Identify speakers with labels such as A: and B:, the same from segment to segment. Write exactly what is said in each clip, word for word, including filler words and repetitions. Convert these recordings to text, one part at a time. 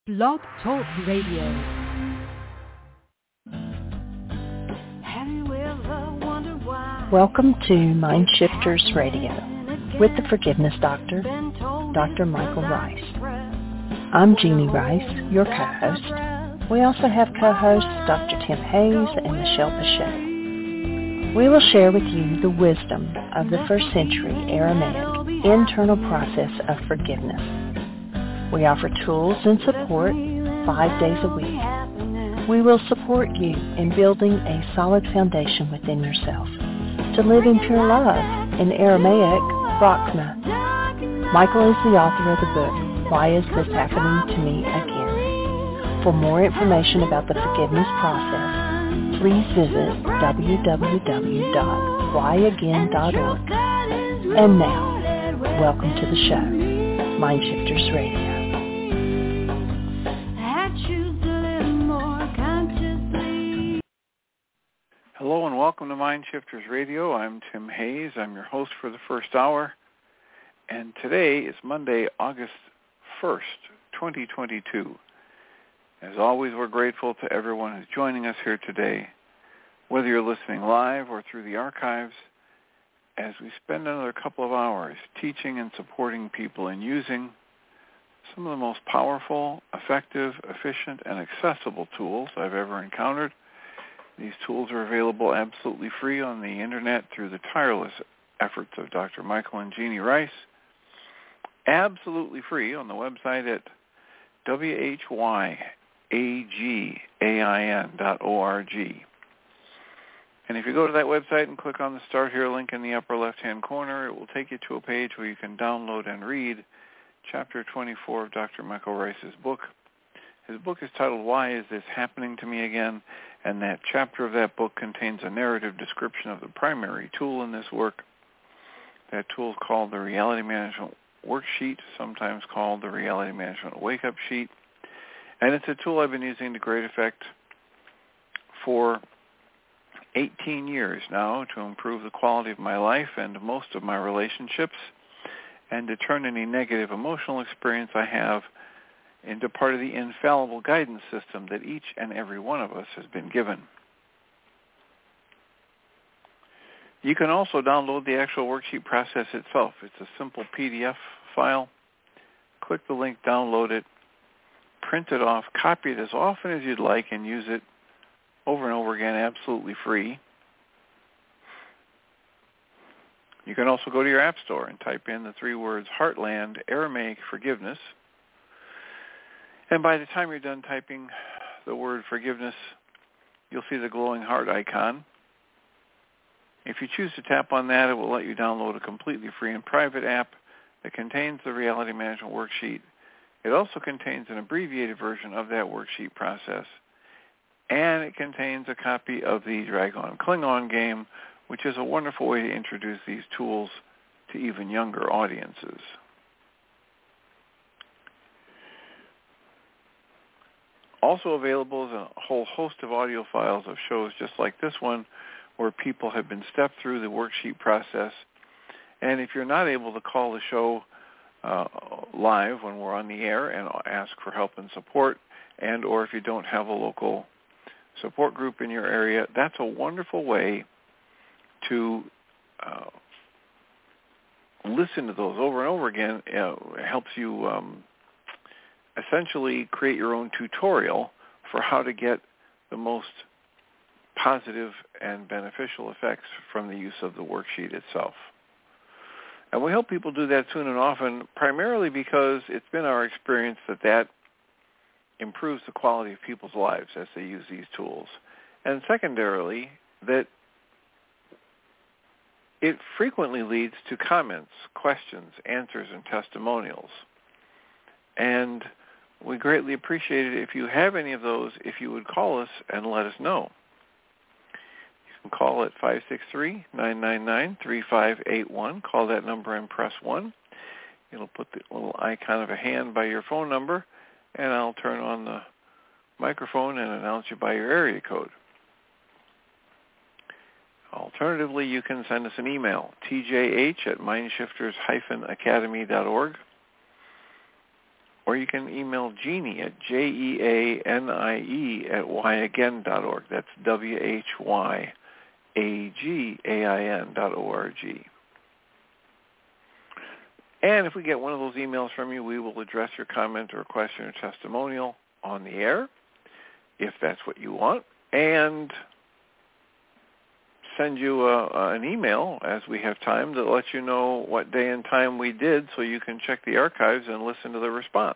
A: Blog Talk Radio.
B: Welcome to Mind Shifters Radio with the Forgiveness Doctor, Doctor Michael Ryce. I'm Jeannie Ryce, your co-host. We also have co-hosts Doctor Tim Hayes and Michelle Bechet. We will share with you the wisdom of the first century Aramaic internal process of forgiveness. We offer tools and support five days a week. We will support you in building a solid foundation within yourself to live in pure love, in Aramaic, Rachma. Michael is the author of the book, Why Is This Happening to Me Again? For more information about the forgiveness process, please visit w w w dot why again dot org. And now, welcome to the show, Mind Shifters Radio.
C: Hello and welcome to Mind Shifters Radio. I'm Tim Hayes. I'm your host for the first hour. And today is Monday, August first, twenty twenty-two. As always, we're grateful to everyone who's joining us here today, whether you're listening live or through the archives, as we spend another couple of hours teaching and supporting people in using some of the most powerful, effective, efficient, and accessible tools I've ever encountered. These tools are available absolutely free on the internet through the tireless efforts of Doctor Michael and Jeannie Ryce. Absolutely free on the website at w h y a g a i n dot org. And if you go to that website and click on the Start Here link in the upper left-hand corner, it will take you to a page where you can download and read Chapter twenty-four of Doctor Michael Ryce's book. His book is titled, Why Is This Happening to Me Again? And that chapter of that book contains a narrative description of the primary tool in this work. That tool is called the Reality Management Worksheet, sometimes called the Reality Management Wake-Up Sheet. And it's a tool I've been using to great effect for eighteen years now to improve the quality of my life and most of my relationships, and to turn any negative emotional experience I have into part of the infallible guidance system that each and every one of us has been given. You can also download the actual worksheet process itself. It's a simple P D F file. Click the link, download it, print it off, copy it as often as you'd like, and use it over and over again absolutely free. You can also go to your app store and type in the three words Heartland Aramaic Forgiveness. And by the time you're done typing the word forgiveness, you'll see the glowing heart icon. If you choose to tap on that, it will let you download a completely free and private app that contains the Reality Management Worksheet. It also contains an abbreviated version of that worksheet process. And it contains a copy of the Dragon Klingon game, which is a wonderful way to introduce these tools to even younger audiences. Also available is a whole host of audio files of shows just like this one, where people have been stepped through the worksheet process. And if you're not able to call the show uh, live when we're on the air and ask for help and support, and or if you don't have a local support group in your area, that's a wonderful way to uh, listen to those over and over again. Uh, it helps you um, essentially create your own tutorial for how to get the most positive and beneficial effects from the use of the worksheet itself. And we hope people do that soon and often, primarily because it's been our experience that that improves the quality of people's lives as they use these tools. And secondarily, that it frequently leads to comments, questions, answers, and testimonials. And we greatly appreciate it if you have any of those, if you would call us and let us know. You can call at five six three, nine nine nine, three five eight one. Call that number and press one. It'll put the little icon of a hand by your phone number, and I'll turn on the microphone and announce you by your area code. Alternatively, you can send us an email, t j h at mindshifters dash academy dot org. or you can email Jeanie at J E A N I E at why again dot org. That's W H Y A G A I N dot O R G. And if we get one of those emails from you, we will address your comment or question or testimonial on the air, if that's what you want, and send you a, uh, an email as we have time to let you know what day and time we did so you can check the archives and listen to the response.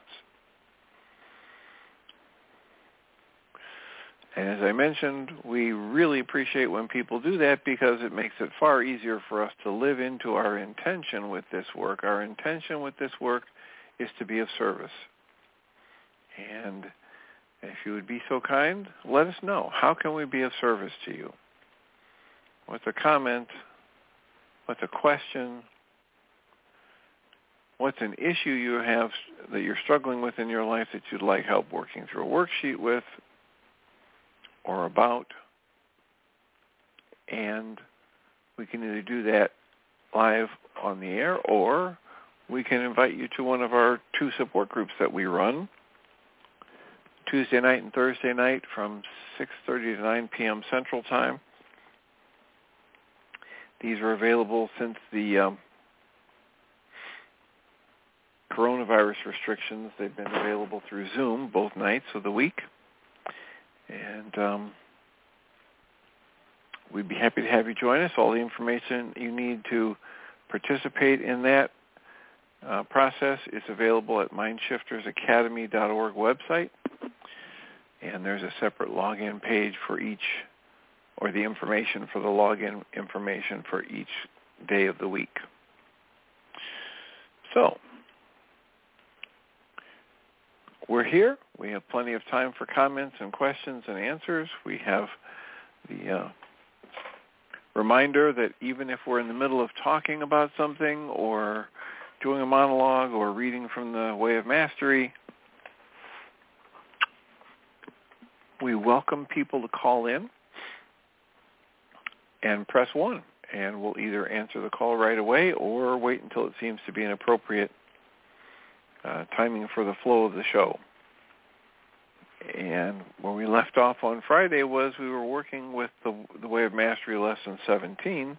C: And as I mentioned, we really appreciate when people do that because it makes it far easier for us to live into our intention with this work. Our intention with this work is to be of service. And if you would be so kind, let us know. How can we be of service to you? What's a comment? What's a question? What's an issue you have that you're struggling with in your life that you'd like help working through a worksheet with or about? And we can either do that live on the air, or we can invite you to one of our two support groups that we run, Tuesday night and Thursday night from six thirty to nine p.m. Central Time. These are available since the um, coronavirus restrictions. They've been available through Zoom both nights of the week. And um, we'd be happy to have you join us. All the information you need to participate in that uh, process is available at mind shifters academy dot org website. And there's a separate login page for each, or the information for the login information for each day of the week. So, we're here. We have plenty of time for comments and questions and answers. We have the uh, reminder that even if we're in the middle of talking about something or doing a monologue or reading from the Way of Mastery, we welcome people to call in and press one, and we'll either answer the call right away or wait until it seems to be an appropriate uh, timing for the flow of the show. And where we left off on Friday was we were working with the, the Way of Mastery Lesson seventeen,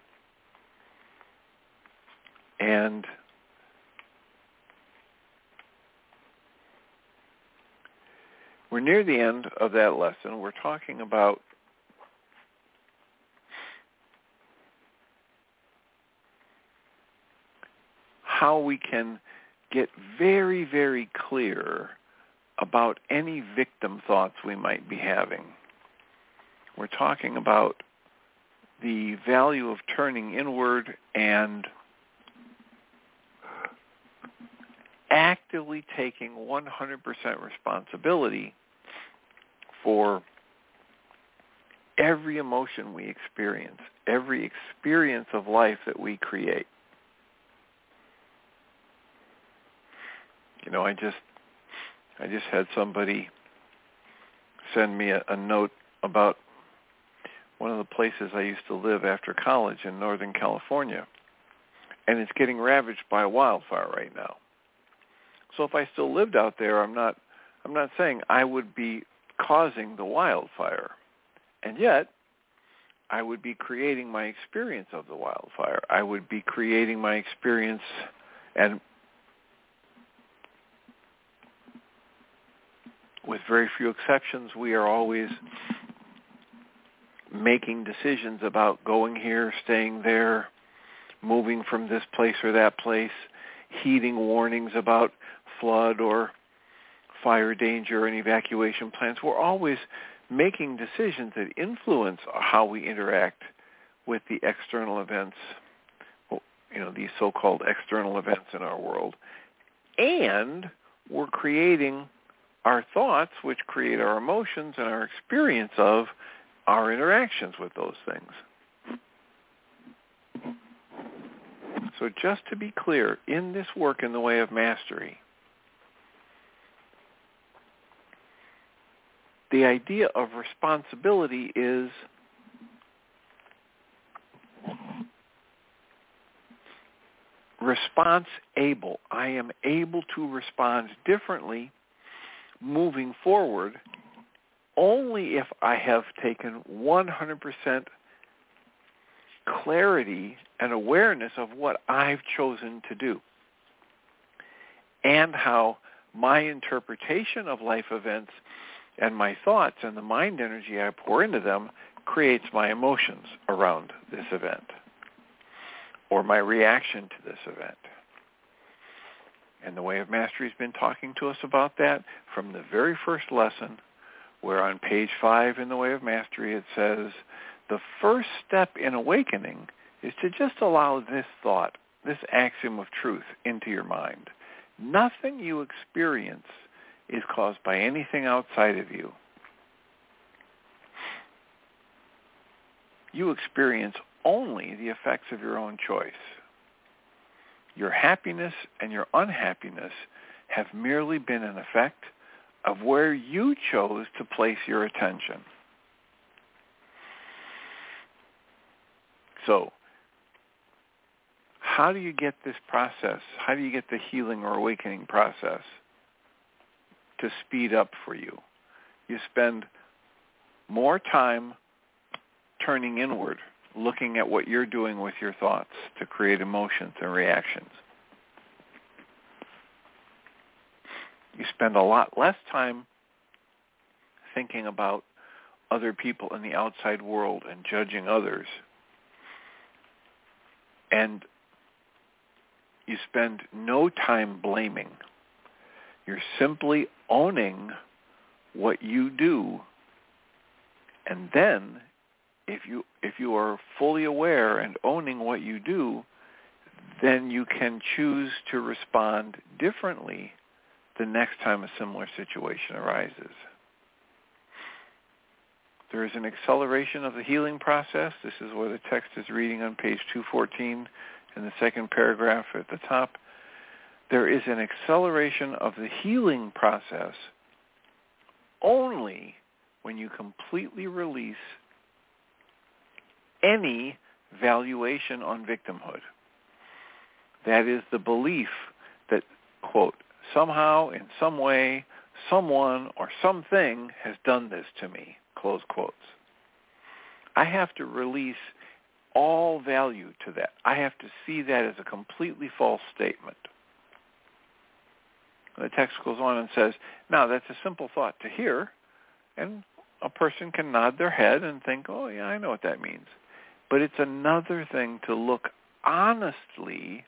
C: and we're near the end of that lesson. We're talking about how we can get very, very clear about any victim thoughts we might be having. We're talking about the value of turning inward and actively taking one hundred percent responsibility for every emotion we experience, every experience of life that we create. You know, I just I just had somebody send me a, a note about one of the places I used to live after college in Northern California, and it's getting ravaged by a wildfire right now. So if I still lived out there, I'm not I'm not saying I would be causing the wildfire, and yet I would be creating my experience of the wildfire. I would be creating my experience, and with very few exceptions, we are always making decisions about going here, staying there, moving from this place or that place, heeding warnings about flood or fire danger and evacuation plans. We're always making decisions that influence how we interact with the external events, you know, these so-called external events in our world. And we're creating our thoughts, which create our emotions and our experience of our interactions with those things. So just to be clear, in this work in the Way of Mastery, the idea of responsibility is response able. I am able to respond differently moving forward only if I have taken one hundred percent clarity and awareness of what I've chosen to do and how my interpretation of life events and my thoughts and the mind energy I pour into them creates my emotions around this event or my reaction to this event. And the Way of Mastery has been talking to us about that from the very first lesson, where on page five in the Way of Mastery it says, the first step in awakening is to just allow this thought, this axiom of truth into your mind. Nothing you experience is caused by anything outside of you. You experience only the effects of your own choice. Your happiness and your unhappiness have merely been an effect of where you chose to place your attention. So, how do you get this process, how do you get the healing or awakening process to speed up for you? You spend more time turning inward, looking at what you're doing with your thoughts to create emotions and reactions. You spend a lot less time thinking about other people in the outside world and judging others. And you spend no time blaming. You're simply owning what you do. And then, if you if you are fully aware and owning what you do, then you can choose to respond differently the next time a similar situation arises. There is an acceleration of the healing process. This is where the text is reading on page two fourteen in the second paragraph at the top. There is an acceleration of the healing process only when you completely release any valuation on victimhood. That is the belief that, quote, somehow, in some way, someone or something has done this to me, close quotes. I have to release all value to that. I have to see that as a completely false statement. The text goes on and says, now that's a simple thought to hear, and a person can nod their head and think, oh yeah, I know what that means. But it's another thing to look honestly,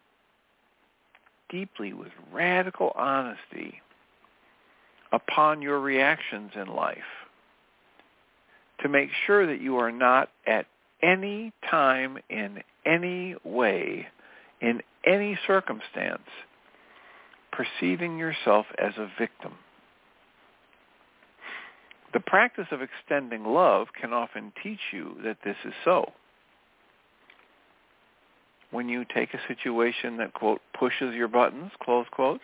C: deeply, with radical honesty upon your reactions in life, to make sure that you are not at any time, in any way, in any circumstance, perceiving yourself as a victim. The practice of extending love can often teach you that this is so. When you take a situation that, quote, pushes your buttons, close quote,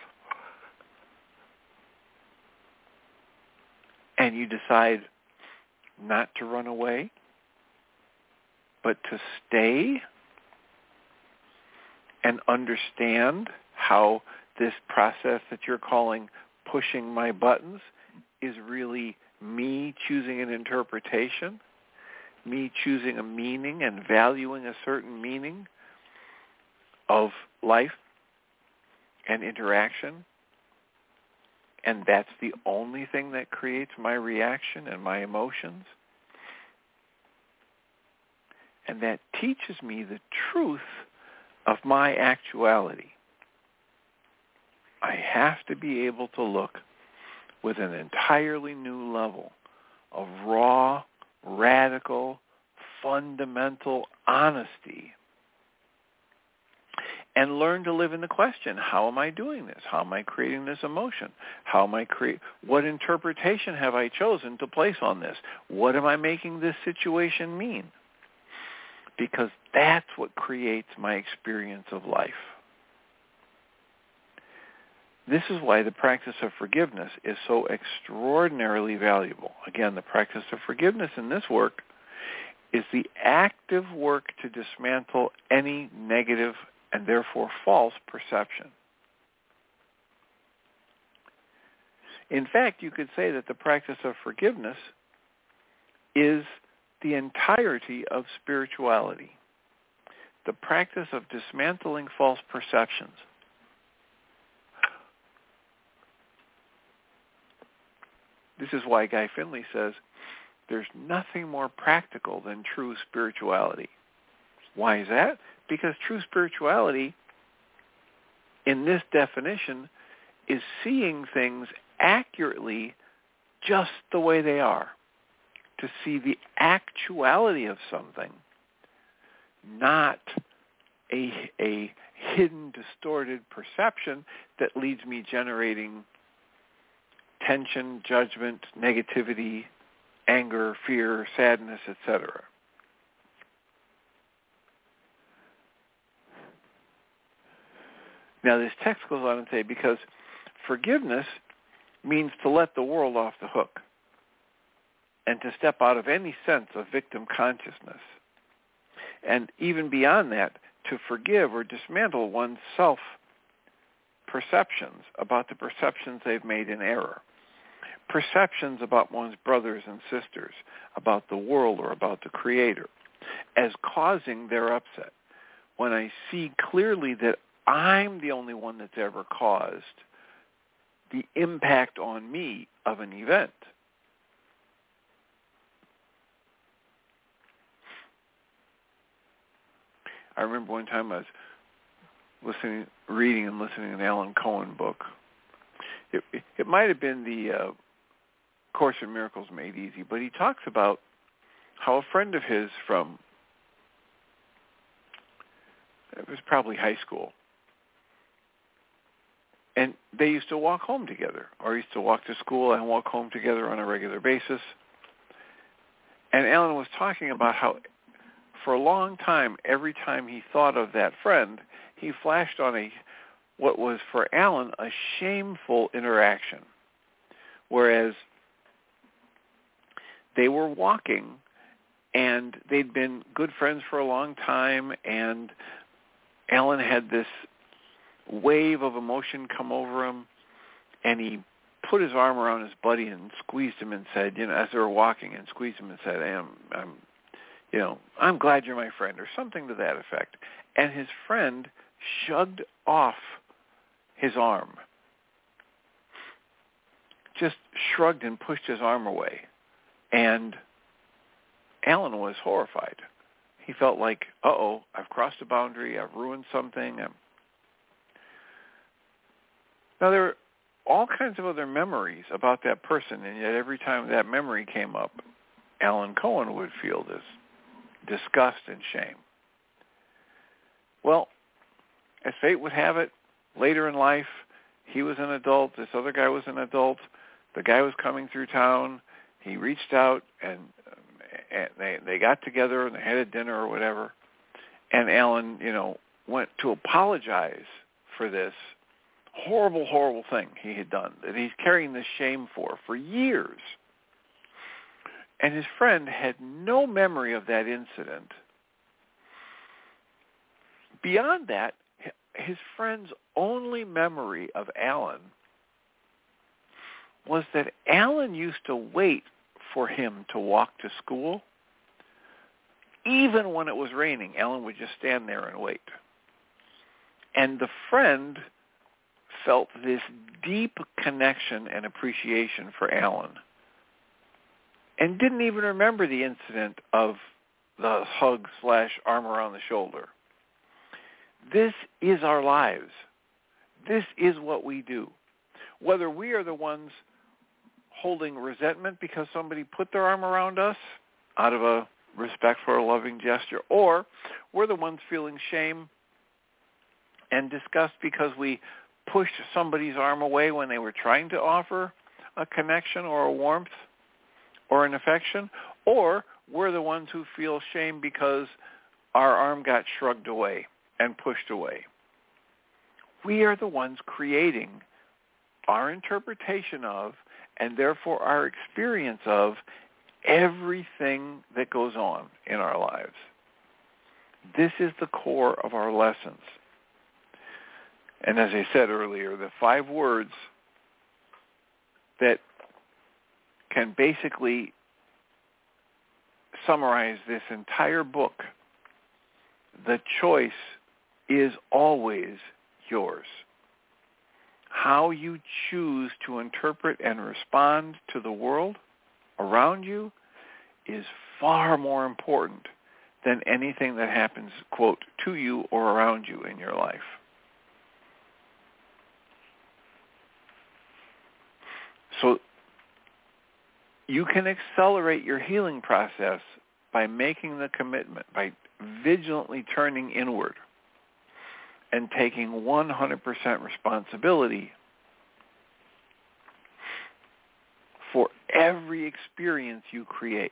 C: and you decide not to run away, but to stay and understand how this process that you're calling pushing my buttons is really me choosing an interpretation, me choosing a meaning and valuing a certain meaning of life and interaction, and that's the only thing that creates my reaction and my emotions. And that teaches me the truth of my actuality. I have to be able to look with an entirely new level of raw, radical, fundamental honesty and learn to live in the question, how am I doing this? How am I creating this emotion? How am I create? What interpretation have I chosen to place on this? What am I making this situation mean? Because that's what creates my experience of life. This is why the practice of forgiveness is so extraordinarily valuable. Again, the practice of forgiveness in this work is the active work to dismantle any negative and therefore false perception. In fact, you could say that the practice of forgiveness is the entirety of spirituality, the practice of dismantling false perceptions. This is why Guy Finley says there's nothing more practical than true spirituality. Why is that? Because true spirituality, in this definition, is seeing things accurately just the way they are. To see the actuality of something, not a, a hidden, distorted perception that leads me generating tension, judgment, negativity, anger, fear, sadness, et cetera. Now this text goes on and say, because forgiveness means to let the world off the hook and to step out of any sense of victim consciousness. And even beyond that, to forgive or dismantle one's self-perceptions about the perceptions they've made in error. Perceptions about one's brothers and sisters, about the world or about the Creator, as causing their upset. When I see clearly that I'm the only one that's ever caused the impact on me of an event. I remember one time I was listening, reading and listening to an Alan Cohen book. It, it, it might have been the uh, Course in Miracles Made Easy, but he talks about how a friend of his from, it was probably high school, and they used to walk home together, or used to walk to school and walk home together on a regular basis. And Alan was talking about how for a long time, every time he thought of that friend, he flashed on a what was for Alan a shameful interaction. Whereas they were walking, and they'd been good friends for a long time, and Alan had this wave of emotion come over him, and he put his arm around his buddy and squeezed him and said, you know, as they were walking, and squeezed him and said, I'm, I'm you know, I'm glad you're my friend, or something to that effect. And his friend shrugged off his arm, just shrugged and pushed his arm away. And Alan was horrified. He felt like, uh-oh, I've crossed a boundary, I've ruined something. I'm... Now, there are all kinds of other memories about that person, and yet every time that memory came up, Alan Cohen would feel this disgust and shame. Well, as fate would have it, later in life, he was an adult, this other guy was an adult, the guy was coming through town, he reached out, and, and they they got together, and they had a dinner or whatever, and Alan, you know, went to apologize for this horrible, horrible thing he had done, that he's carrying this shame for, for years. And his friend had no memory of that incident. Beyond that, his friend's only memory of Alan was that Alan used to wait for him to walk to school. Even when it was raining, Alan would just stand there and wait. And the friend felt this deep connection and appreciation for Alan, and didn't even remember the incident of the hug slash arm around the shoulder. This is our lives. This is what we do. Whether we are the ones holding resentment because somebody put their arm around us out of a respectful or loving gesture, or we're the ones feeling shame and disgust because we pushed somebody's arm away when they were trying to offer a connection or a warmth or an affection, or we're the ones who feel shame because our arm got shrugged away and pushed away. We are the ones creating our interpretation of, and therefore our experience of, everything that goes on in our lives. This is the core of our lessons. And as I said earlier, the five words that can basically summarize this entire book: the choice is always yours. How you choose to interpret and respond to the world around you is far more important than anything that happens, quote, to you or around you in your life. So you can accelerate your healing process by making the commitment, by vigilantly turning inward and taking one hundred percent responsibility for every experience you create.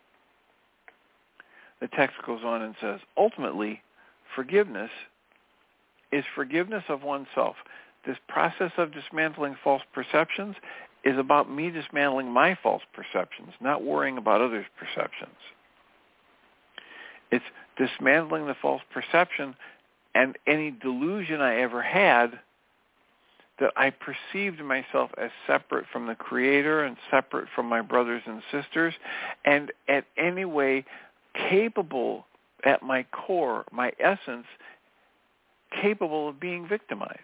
C: The text goes on and says, ultimately, forgiveness is forgiveness of oneself. This process of dismantling false perceptions is about me dismantling my false perceptions, not worrying about others' perceptions. It's dismantling the false perception and any delusion I ever had that I perceived myself as separate from the Creator and separate from my brothers and sisters, and at any way capable at my core, my essence, capable of being victimized.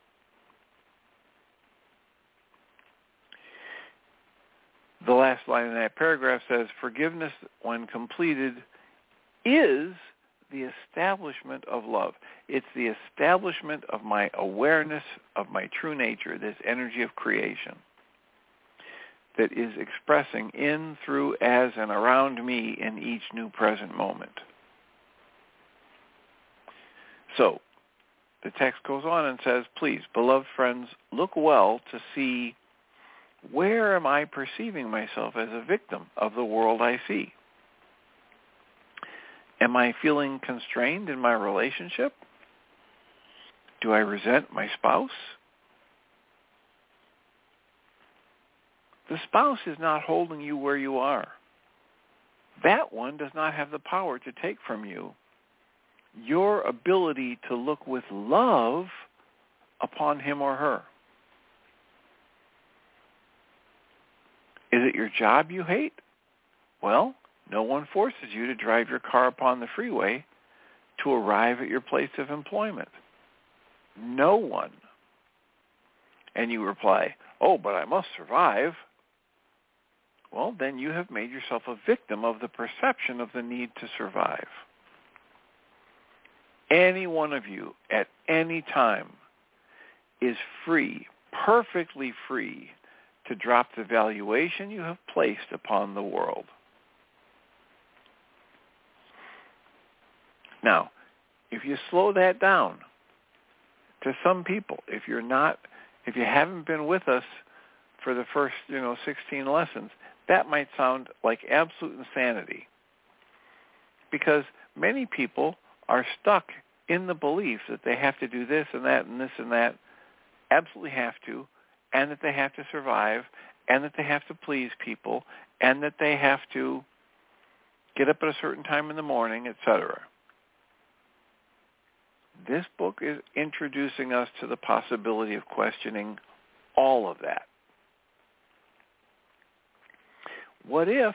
C: The last line in that paragraph says, forgiveness, when completed, is the establishment of love. It's the establishment of my awareness of my true nature, this energy of creation that is expressing in, through, as, and around me in each new present moment. So, the text goes on and says, please, beloved friends, look well to see, where am I perceiving myself as a victim of the world I see? Am I feeling constrained in my relationship? Do I resent my spouse? The spouse is not holding you where you are. That one does not have the power to take from you your ability to look with love upon him or her. Is it your job you hate? Well, no one forces you to drive your car upon the freeway to arrive at your place of employment. No one. And you reply, oh, but I must survive. Well, then you have made yourself a victim of the perception of the need to survive. Any one of you at any time is free, perfectly free, to drop the valuation you have placed upon the world. Now, if you slow that down, to some people, if you're not, if you haven't been with us for the first, you know, sixteen lessons, that might sound like absolute insanity. Because many people are stuck in the belief that they have to do this and that and this and that, absolutely have to, and that they have to survive, and that they have to please people, and that they have to get up at a certain time in the morning, et cetera. This book is introducing us to the possibility of questioning all of that. What if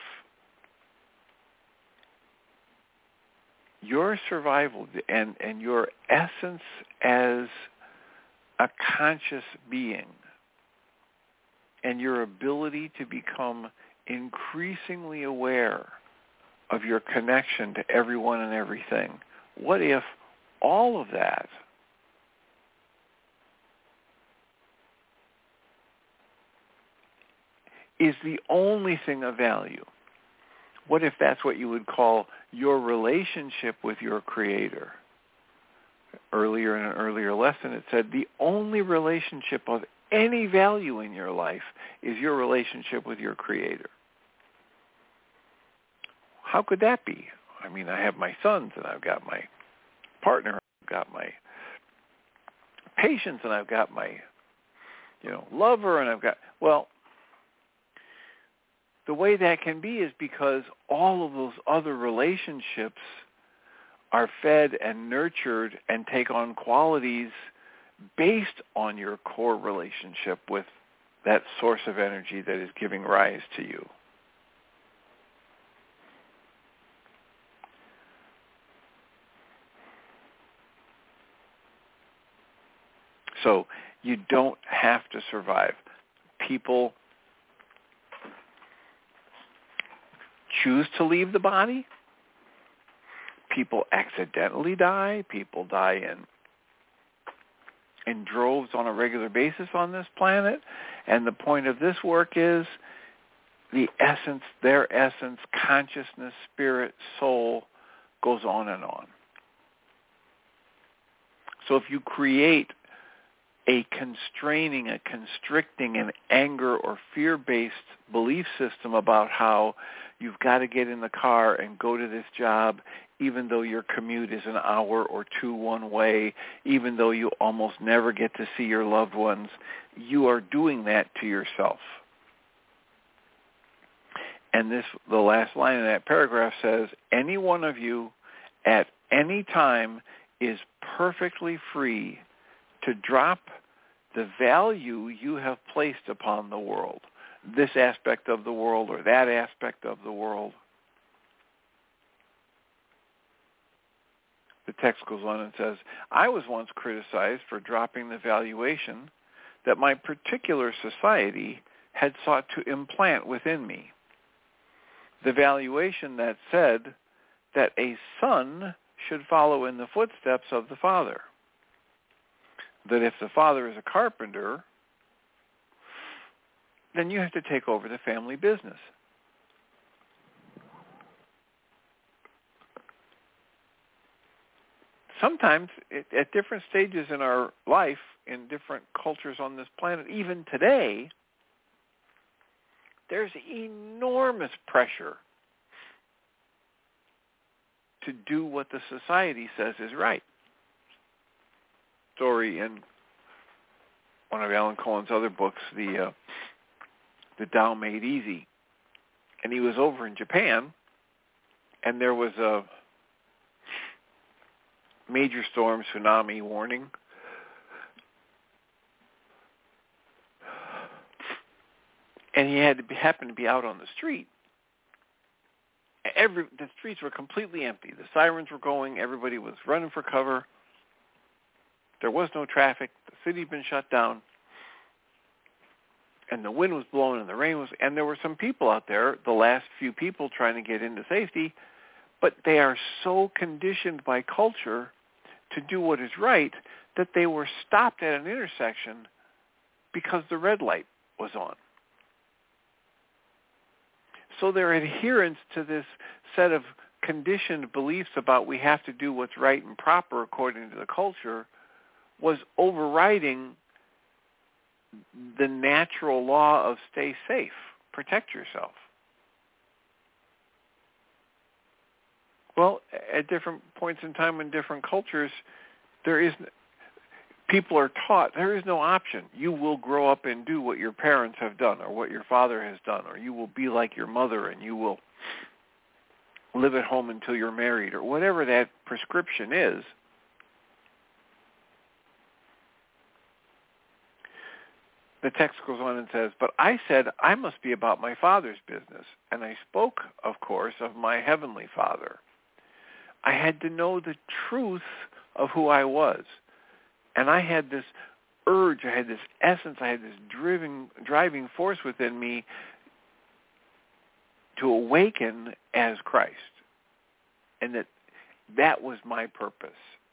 C: your survival and, and your essence as a conscious being and your ability to become increasingly aware of your connection to everyone and everything, what if all of that is the only thing of value? What if that's what you would call your relationship with your Creator? Earlier in an earlier lesson, it said the only relationship of any value in your life is your relationship with your Creator. How could that be? I mean, I have my sons, and I've got my partner, I've got my patients, and I've got my, you know, lover, and I've got, well, the way that can be is because all of those other relationships are fed and nurtured and take on qualities based on your core relationship with that source of energy that is giving rise to you. So you don't have to survive. People choose to leave the body. People accidentally die. People die in in droves on a regular basis on this planet. And the point of this work is the essence, their essence, consciousness, spirit, soul goes on and on. So if you create a constraining, a constricting, an anger or fear-based belief system about how you've got to get in the car and go to this job even though your commute is an hour or two one way, even though you almost never get to see your loved ones, you are doing that to yourself. And this, the last line in that paragraph says, any one of you at any time is perfectly free to drop the value you have placed upon the world, this aspect of the world or that aspect of the world. The text goes on and says, I was once criticized for dropping the valuation that my particular society had sought to implant within me. The valuation that said that a son should follow in the footsteps of the father. That if the father is a carpenter, then you have to take over the family business. Sometimes at different stages in our life, in different cultures on this planet, even today, there's enormous pressure to do what the society says is right. Story in one of Alan Cohen's other books, the uh, the Tao Made Easy, and he was over in Japan, and there was a major storm, tsunami warning, and he had to be, happen to be out on the street. Every the streets were completely empty. The sirens were going. Everybody was running for cover. There was no traffic. The city had been shut down. And the wind was blowing and the rain was, and there were some people out there, the last few people trying to get into safety, but they are so conditioned by culture to do what is right that they were stopped at an intersection because the red light was on. So their adherence to this set of conditioned beliefs about we have to do what's right and proper according to the culture was overriding the natural law of stay safe, protect yourself. Well, at different points in time in different cultures, there is people are taught there is no option. You will grow up and do what your parents have done or what your father has done, or you will be like your mother and you will live at home until you're married, or whatever that prescription is. The text goes on and says, but I said I must be about my Father's business, and I spoke, of course, of my Heavenly Father. I had to know the truth of who I was. And I had this urge, I had this essence, I had this driving, driving force within me to awaken as Christ. And that that was my purpose.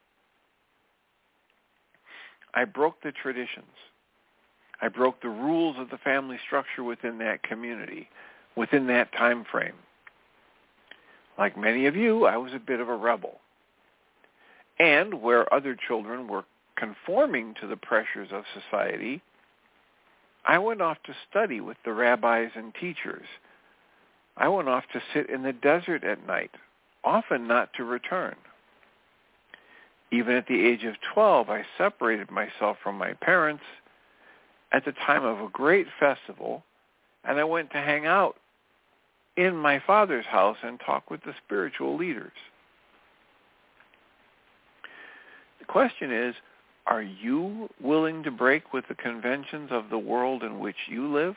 C: I broke the traditions. I broke the rules of the family structure within that community, within that time frame. Like many of you, I was a bit of a rebel. And where other children were conforming to the pressures of society, I went off to study with the rabbis and teachers. I went off to sit in the desert at night, often not to return. Even at the age of twelve, I separated myself from my parents at the time of a great festival, and I went to hang out in my father's house and talk with the spiritual leaders. The question is, Are you willing to break with the conventions of the world in which you live?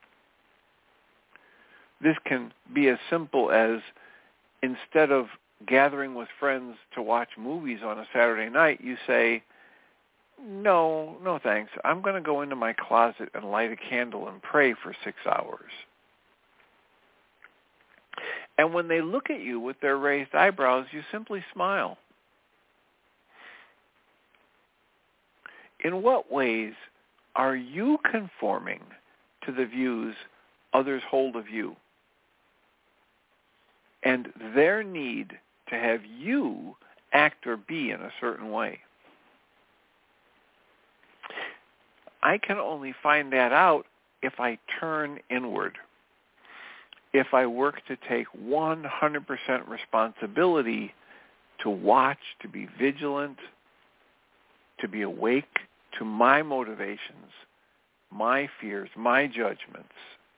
C: This can be as simple as, instead of gathering with friends to watch movies on a Saturday night, you say, no, no thanks. I'm going to go into my closet and light a candle and pray for six hours. And when they look at you with their raised eyebrows, you simply smile. In what ways are you conforming to the views others hold of you and their need to have you act or be in a certain way? I can only find that out if I turn inward, if I work to take one hundred percent responsibility to watch, to be vigilant, to be awake to my motivations, my fears, my judgments.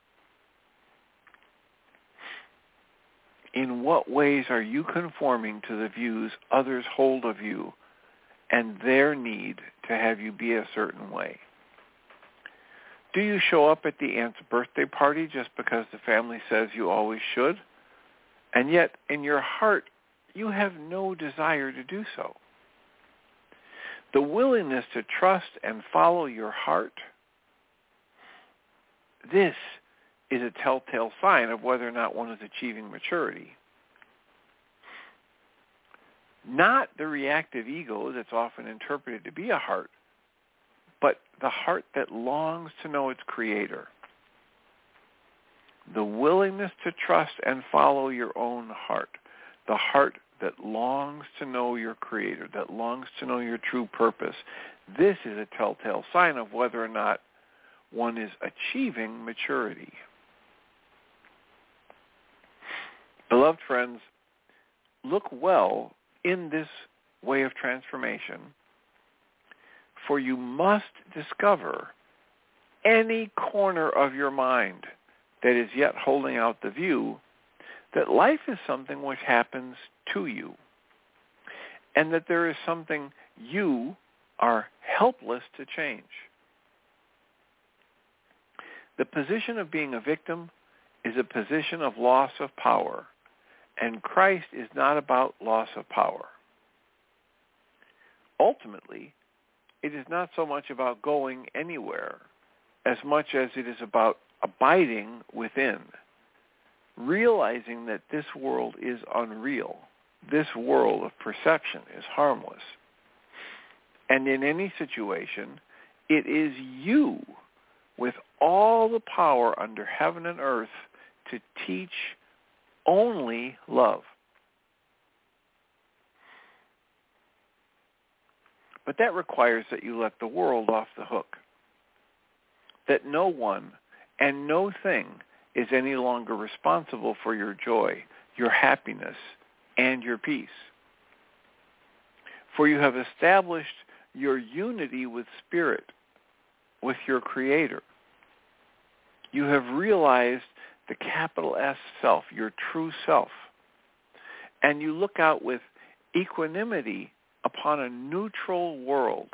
C: In what ways are you conforming to the views others hold of you and their need to have you be a certain way? Do you show up at the aunt's birthday party just because the family says you always should? And yet, in your heart, you have no desire to do so. The willingness to trust and follow your heart, this is a telltale sign of whether or not one is achieving maturity. Not the reactive ego that's often interpreted to be a heart, but the heart that longs to know its creator. The willingness to trust and follow your own heart. The heart that longs to know your creator, that longs to know your true purpose. This is a telltale sign of whether or not one is achieving maturity. Beloved friends, look well in this way of transformation, for you must discover any corner of your mind that is yet holding out the view that life is something which happens to you, and that there is something you are helpless to change. The position of being a victim is a position of loss of power, and Christ is not about loss of power. Ultimately, it is not so much about going anywhere as much as it is about abiding within, realizing that this world is unreal. This world of perception is harmless. And in any situation, it is you with all the power under heaven and earth to teach only love. But that requires that you let the world off the hook. That no one and no thing is any longer responsible for your joy, your happiness, and your peace. For you have established your unity with Spirit, with your Creator. You have realized the capital S self, your true self. And you look out with equanimity upon a neutral world.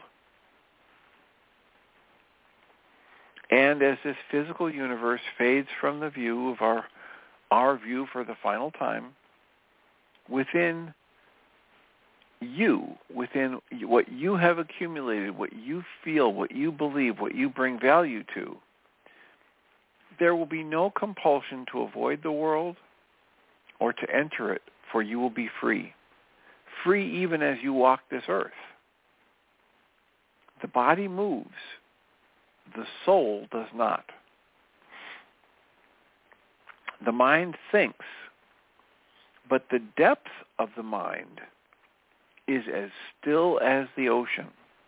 C: And as this physical universe fades from the view of our, our view for the final time, within you, within what you have accumulated, what you feel, what you believe, what you bring value to, there will be no compulsion to avoid the world or to enter it, for you will be free. Free even as you walk this earth. The body moves. The soul does not. The mind thinks, but the depth of the mind is as still as the ocean.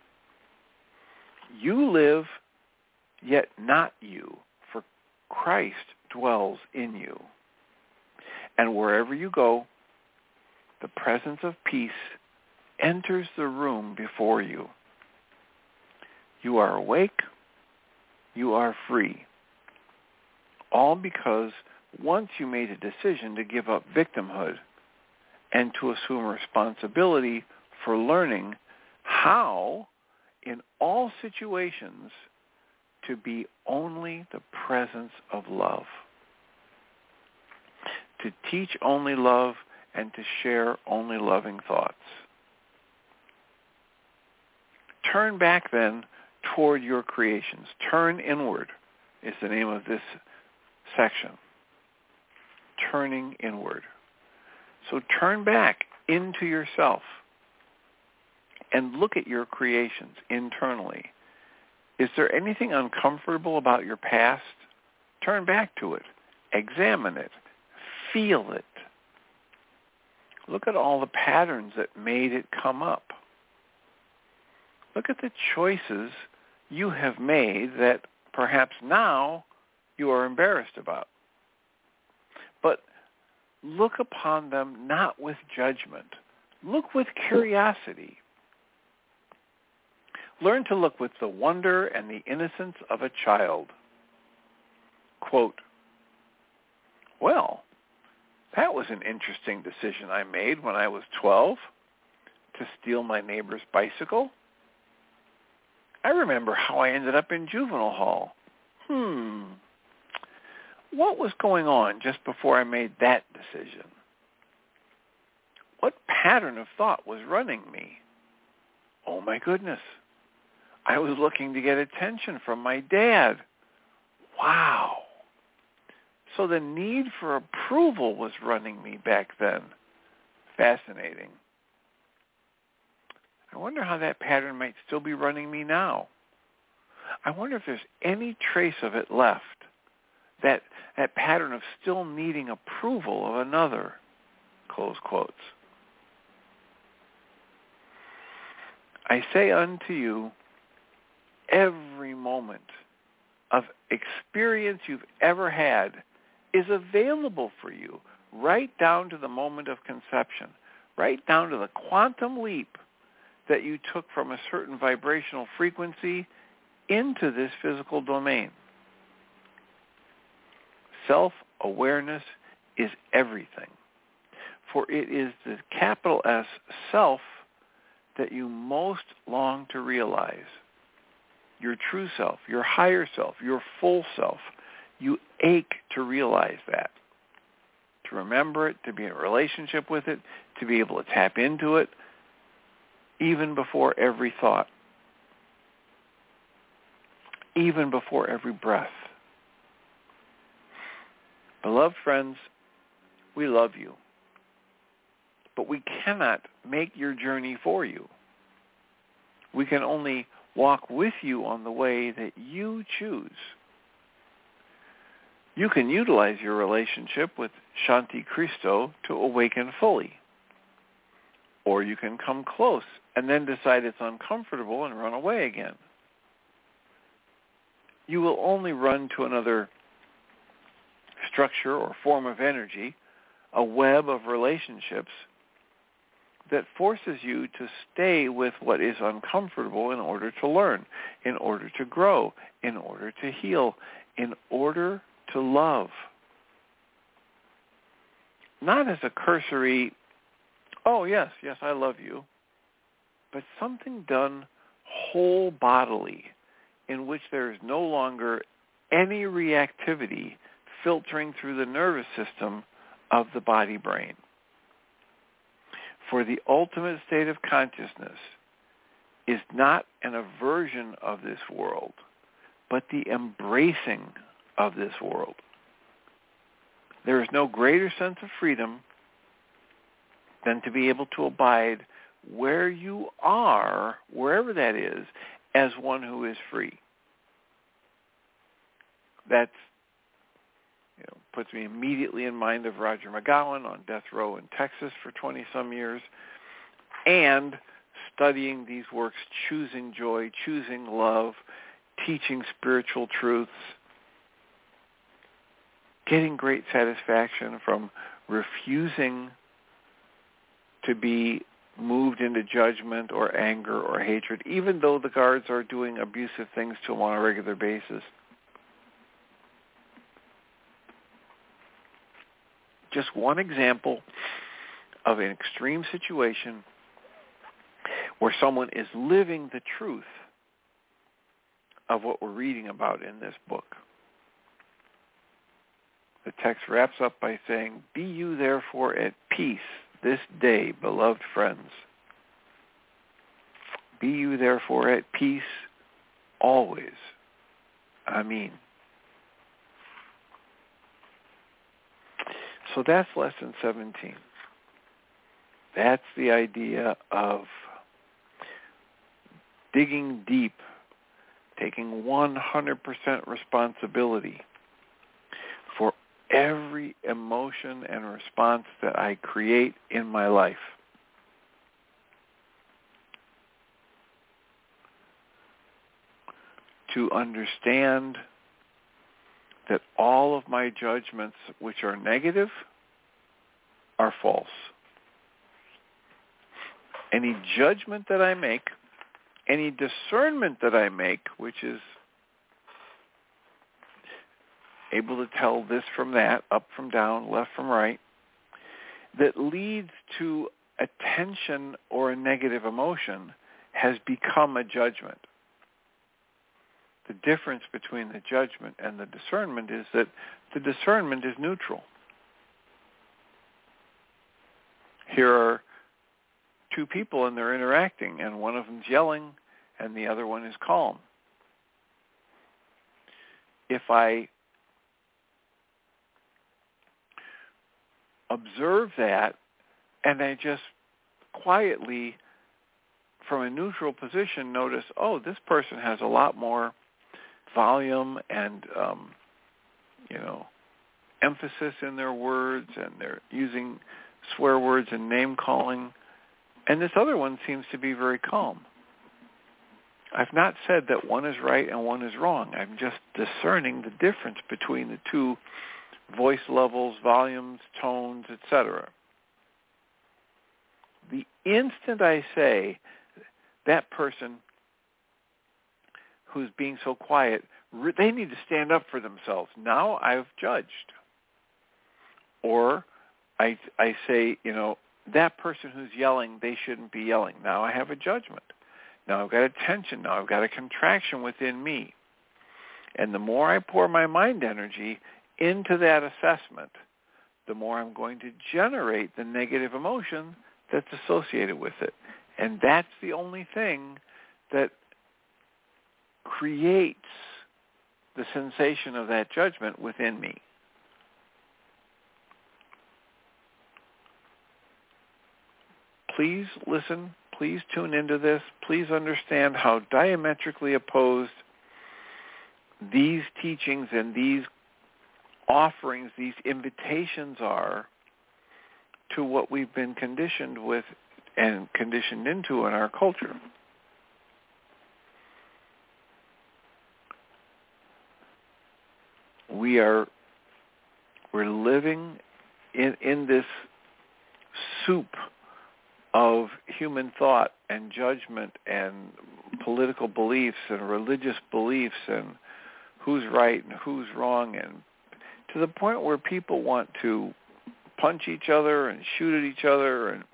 C: You live, yet not you, for Christ dwells in you. And wherever you go, the presence of peace enters the room before you. You are awake. You are free. All because once you made a decision to give up victimhood and to assume responsibility for learning how, in all situations to be only the presence of love, to teach only love, and to share only loving thoughts. Turn back then toward your creations. Turn inward is the name of this section. Turning inward. So turn back into yourself and look at your creations internally. Is there anything uncomfortable about your past? Turn back to it. Examine it. Feel it. Look at all the patterns that made it come up. Look at the choices you have made that perhaps now you are embarrassed about. But look upon them not with judgment. Look with curiosity. Learn to look with the wonder and the innocence of a child. Quote, well, that was an interesting decision I made when I was twelve, to steal my neighbor's bicycle. I remember how I ended up in juvenile hall. Hmm. What was going on just before I made that decision? What pattern of thought was running me? Oh my goodness. I was looking to get attention from my dad. Wow. So the need for approval was running me back then. Fascinating. I wonder how that pattern might still be running me now. I wonder if there's any trace of it left. That that pattern of still needing approval of another. Close quotes. I say unto you, every moment of experience you've ever had is available for you, right down to the moment of conception, right down to the quantum leap that you took from a certain vibrational frequency into this physical domain. Self-awareness is everything, for it is the capital S self that you most long to realize. Your true self, your higher self, your full self. You ache to realize that, to remember it, to be in a relationship with it, to be able to tap into it, even before every thought, even before every breath. Beloved friends, we love you, but we cannot make your journey for you. We can only walk with you on the way that you choose. You can utilize your relationship with Shanti Christo to awaken fully. Or you can come close and then decide it's uncomfortable and run away again. You will only run to another structure or form of energy, a web of relationships that forces you to stay with what is uncomfortable in order to learn, in order to grow, in order to heal, in order to love. Not as a cursory, oh yes, yes, I love you, but something done whole bodily, in which there is no longer any reactivity filtering through the nervous system of the body-brain. For the ultimate state of consciousness is not an aversion of this world, but the embracing of this world. There is no greater sense of freedom than to be able to abide where you are, wherever that is, as one who is free. That's, you know, puts me immediately in mind of Roger McGowan on death row in Texas for twenty-some years, and studying these works, choosing joy, choosing love, teaching spiritual truths, getting great satisfaction from refusing to be moved into judgment or anger or hatred, even though the guards are doing abusive things to him on a regular basis. Just one example of an extreme situation where someone is living the truth of what we're reading about in this book. The text wraps up by saying, "Be you therefore at peace this day, beloved friends. Be you therefore at peace always." Amen. So that's lesson seventeen. That's the idea of digging deep, taking one hundred percent responsibility for every emotion and response that I create in my life. To understand that all of my judgments which are negative are false. Any judgment that I make, any discernment that I make, which is able to tell this from that, up from down, left from right, that leads to a tension or a negative emotion has become a judgment. The difference between the judgment and the discernment is that the discernment is neutral. Here are two people and they're interacting, and one of them's yelling and the other one is calm. If I observe that and I just quietly, from a neutral position, notice, oh, this person has a lot more volume and, um, you know, emphasis in their words, and they're using swear words and name-calling, and this other one seems to be very calm. I've not said that one is right and one is wrong. I'm just discerning the difference between the two voice levels, volumes, tones, et cetera. The instant I say that person who's being so quiet, they need to stand up for themselves. Now I've judged. Or I, I say, you know, that person who's yelling, they shouldn't be yelling. Now I have a judgment. Now I've got a tension. Now I've got a contraction within me. And the more I pour my mind energy into that assessment, the more I'm going to generate the negative emotion that's associated with it. And that's the only thing that creates the sensation of that judgment within me. Please listen. Please tune into this. Please understand how diametrically opposed these teachings and these offerings, these invitations are to what we've been conditioned with and conditioned into in our culture. We are we're living in in this soup of human thought and judgment and political beliefs and religious beliefs and who's right and who's wrong, and to the point where people want to punch each other and shoot at each other and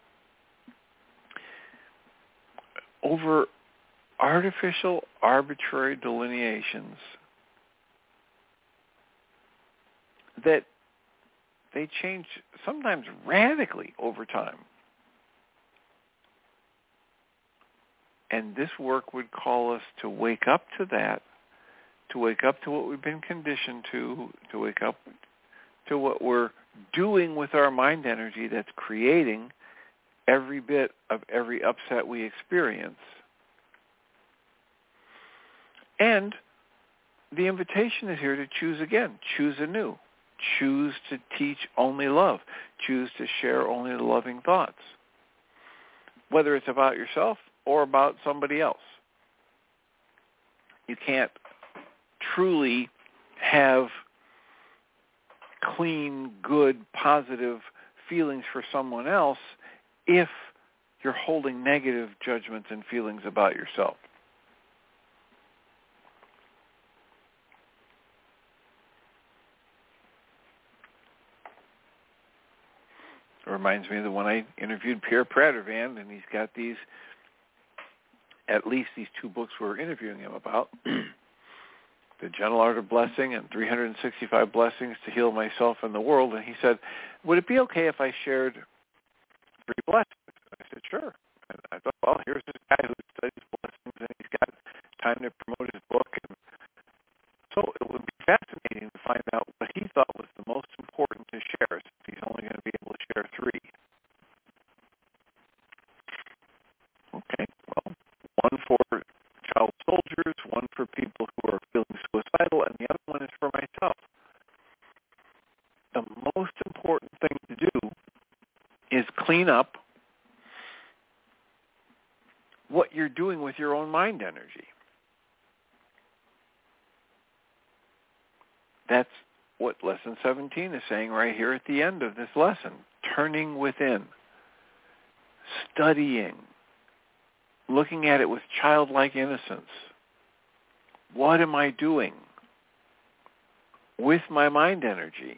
C: over artificial, arbitrary delineations that they change sometimes radically over time. And this work would call us to wake up to that, to wake up to what we've been conditioned to, to wake up to what we're doing with our mind energy that's creating every bit of every upset we experience. And the invitation is here to choose again, choose anew, choose to teach only love, choose to share only the loving thoughts, whether it's about yourself or about somebody else. You can't truly have clean, good, positive feelings for someone else if you're holding negative judgments and feelings about yourself. It reminds me of the one I interviewed, Pierre Pradervand, and he's got these at least these two books we were interviewing him about, The Gentle Art of Blessing and three hundred sixty-five Blessings to Heal Myself and the World. And he said, would it be okay if I shared three blessings? I said, sure. And I thought, well, here's this guy who studies blessings, and he's got time to promote his book. And so it would be fascinating to find out what he thought was the most important to share, since he's only going to be able to share three. Okay, well, one for child soldiers, one for people who are feeling suicidal, and the other one is for myself. The most important thing to do is clean up what you're doing with your own mind energy. That's what Lesson seventeen is saying right here at the end of this lesson. Turning within, studying, looking at it with childlike innocence. What am I doing with my mind energy?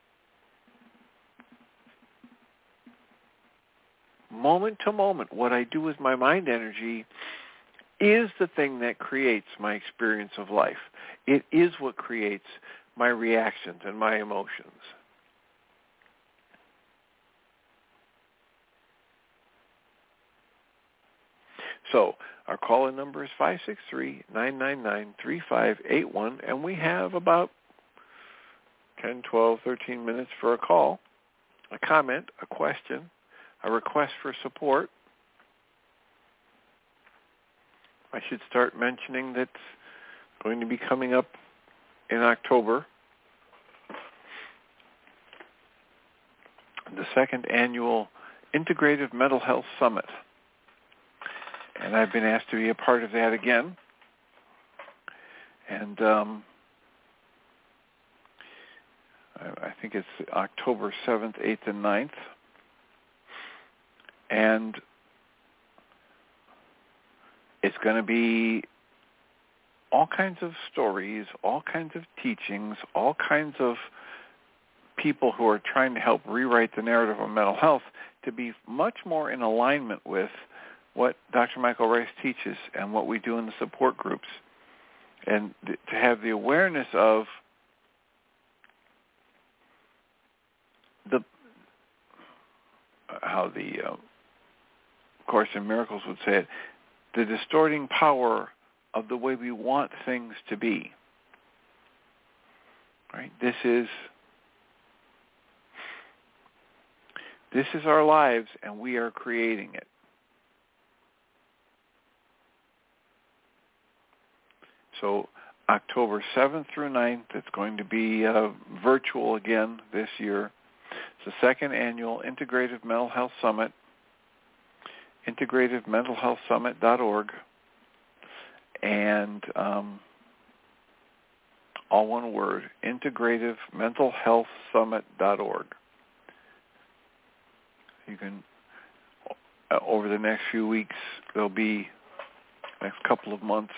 C: Moment to moment, what I do with my mind energy is the thing that creates my experience of life. It is what creates my reactions and my emotions. So our call-in number is five six three, nine nine nine, three five eight one, and we have about ten, twelve, thirteen minutes for a call, a comment, a question, a request for support. I should start mentioning that's going to be coming up in October, the second annual Integrative Mental Health Summit. And I've been asked to be a part of that again. And um, I, I think it's October seventh, eighth, and ninth. And it's going to be all kinds of stories, all kinds of teachings, all kinds of people who are trying to help rewrite the narrative of mental health to be much more in alignment with what Doctor Michael Ryce teaches and what we do in the support groups, and th- to have the awareness of the how the uh, Course in Miracles would say it, the distorting power of the way we want things to be. Right? This is this is our lives, and we are creating it. So October seventh through ninth, it's going to be uh, virtual again this year. It's the second annual Integrative Mental Health Summit, integrative mental health summit dot org, and um, all one word, integrative mental health summit dot org. You can, uh, over the next few weeks, there'll be, next couple of months,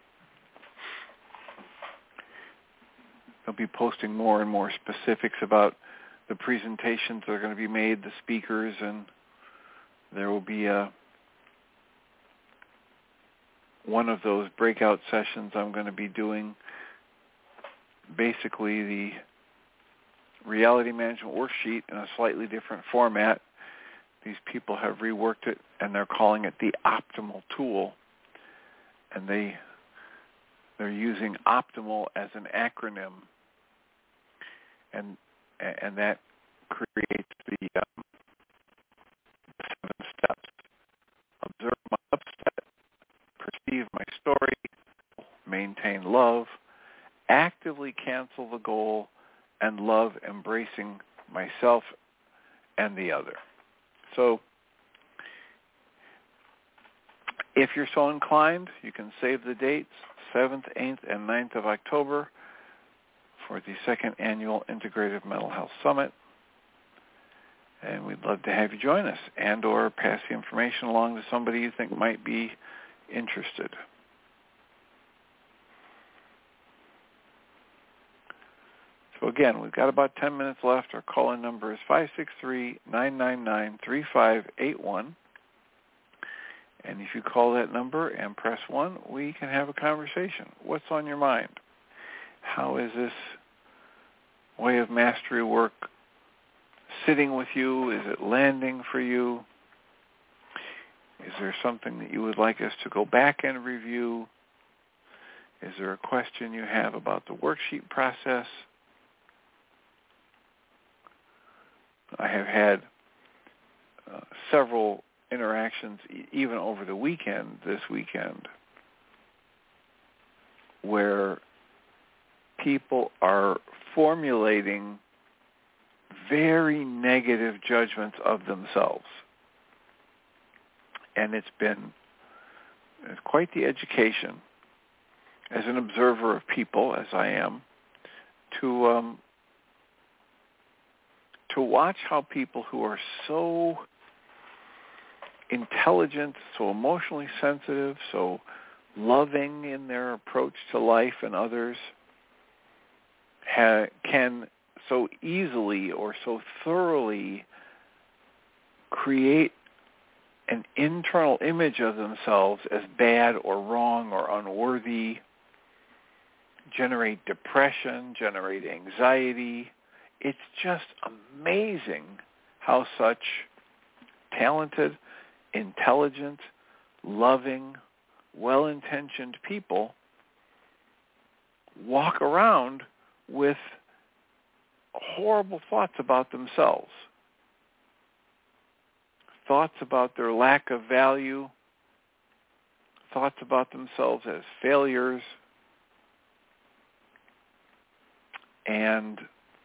C: they'll be posting more and more specifics about the presentations that are going to be made, the speakers, and there will be a, one of those breakout sessions I'm going to be doing, basically the reality management worksheet in a slightly different format. These people have reworked it, and they're calling it the optimal tool, and they, they're using optimal as an acronym. And and that creates the um, seven steps. Observe my upset, perceive my story, maintain love, actively cancel the goal, and love embracing myself and the other. So if you're so inclined, you can save the dates, seventh, eighth, and ninth of October, for the second annual Integrative Mental Health Summit. And we'd love to have you join us and or pass the information along to somebody you think might be interested. So again, we've got about ten minutes left. Our call-in number is five six three, nine nine nine, three five eight one. And if you call that number and press one, we can have a conversation. What's on your mind? How is this way of mastery work sitting with you? Is it landing for you? Is there something that you would like us to go back and review? Is there a question you have about the worksheet process? I have had uh, several interactions, e- even over the weekend, this weekend, where people are formulating very negative judgments of themselves. And it's been it's quite the education, as an observer of people, as I am, to um, to watch how people who are so intelligent, so emotionally sensitive, so loving in their approach to life and others, ha- can so easily or so thoroughly create an internal image of themselves as bad or wrong or unworthy, generate depression, generate anxiety. It's just amazing how such talented, intelligent, loving, well-intentioned people walk around with horrible thoughts about themselves. Thoughts about their lack of value, thoughts about themselves as failures, and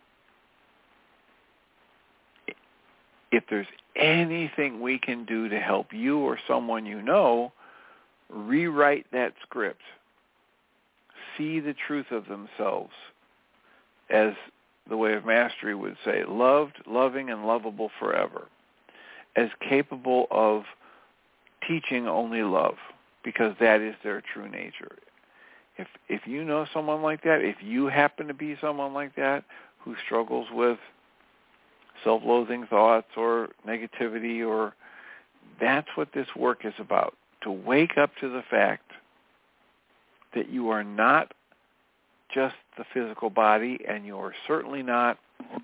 C: if there's anything we can do to help you or someone you know rewrite that script, see the truth of themselves, as the Way of Mastery would say, loved, loving, and lovable forever, as capable of teaching only love, because that is their true nature. If if you know someone like that, if you happen to be someone like that who struggles with self-loathing thoughts or negativity, or that's what this work is about, to wake up to the fact that you are not just the physical body, and you are certainly not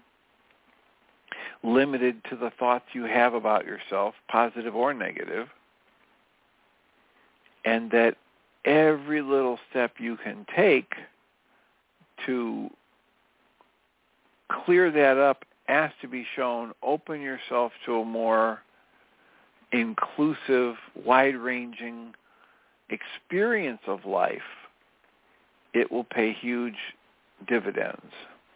C: limited to the thoughts you have about yourself, positive or negative, and that every little step you can take to clear that up, ask to be shown, open yourself to a more inclusive, wide-ranging experience of life, it will pay huge dividends.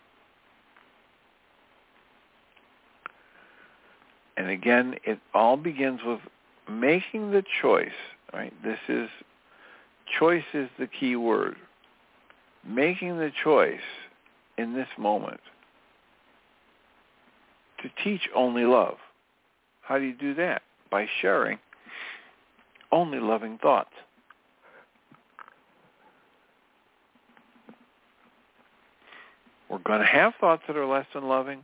C: And again, it all begins with making the choice, right? This is, choice is the key word. Making the choice in this moment to teach only love. How do you do that? By sharing only loving thoughts. We're going to have thoughts that are less than loving.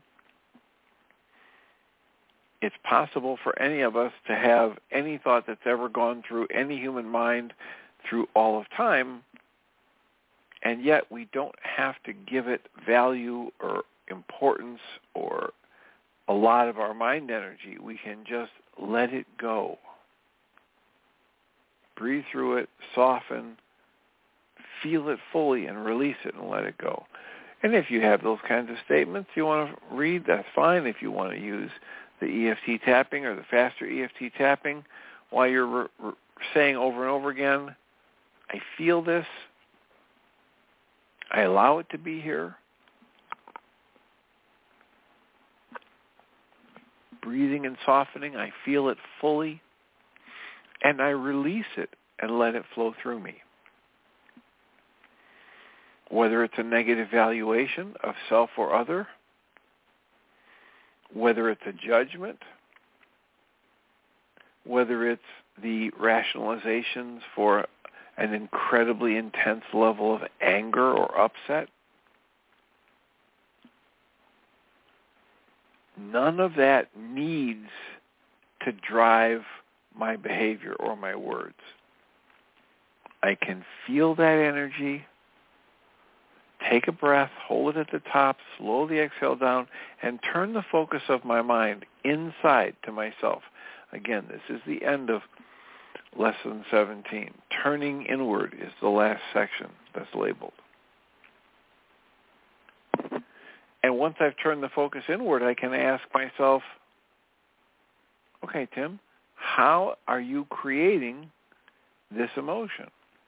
C: It's possible for any of us to have any thought that's ever gone through any human mind through all of time, and yet we don't have to give it value or importance or a lot of our mind energy. We can just let it go. Breathe through it, soften, feel it fully, and release it and let it go. And if you have those kinds of statements you want to read, that's fine. If you want to use the E F T tapping or the faster E F T tapping while you're re- re- saying over and over again, I feel this, I allow it to be here. Breathing and softening, I feel it fully, and I release it and let it flow through me. Whether it's a negative valuation of self or other, whether it's a judgment, whether it's the rationalizations for an incredibly intense level of anger or upset, none of that needs to drive my behavior or my words. I can feel that energy, take a breath, hold it at the top, slowly exhale down, and turn the focus of my mind inside to myself. Again, this is the end of lesson seventeen. Turning inward is the last section that's labeled. And once I've turned the focus inward, I can ask myself, okay, Tim, how are you creating this emotion?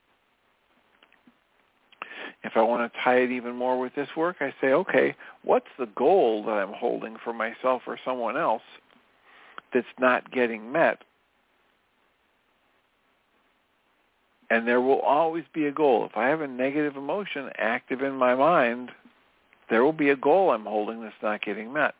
C: If I want to tie it even more with this work, I say, okay, what's the goal that I'm holding for myself or someone else that's not getting met? And there will always be a goal. If I have a negative emotion active in my mind, there will be a goal I'm holding that's not getting met.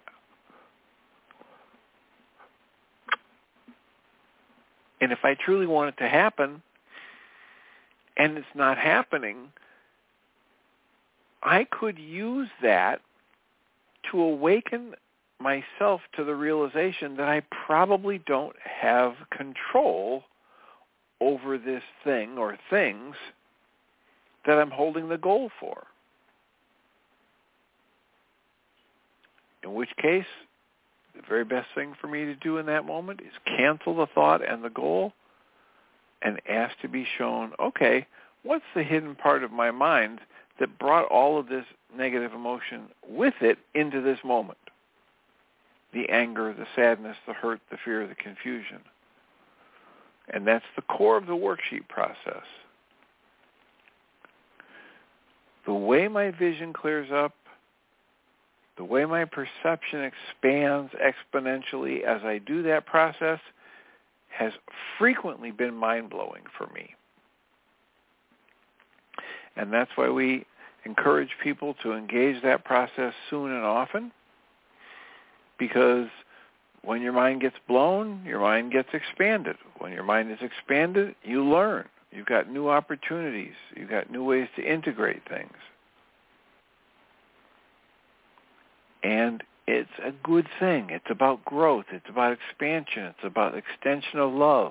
C: And if I truly want it to happen, and it's not happening, I could use that to awaken myself to the realization that I probably don't have control over this thing or things that I'm holding the goal for. In which case, the very best thing for me to do in that moment is cancel the thought and the goal and ask to be shown, okay, what's the hidden part of my mind that brought all of this negative emotion with it into this moment? The anger, the sadness, the hurt, the fear, the confusion. And that's the core of the worksheet process. The way my vision clears up, the way my perception expands exponentially as I do that process has frequently been mind-blowing for me. And that's why we encourage people to engage that process soon and often, because when your mind gets blown, your mind gets expanded. When your mind is expanded, you learn. You've got new opportunities. You've got new ways to integrate things. And it's a good thing. It's about growth. It's about expansion. It's about extension of love.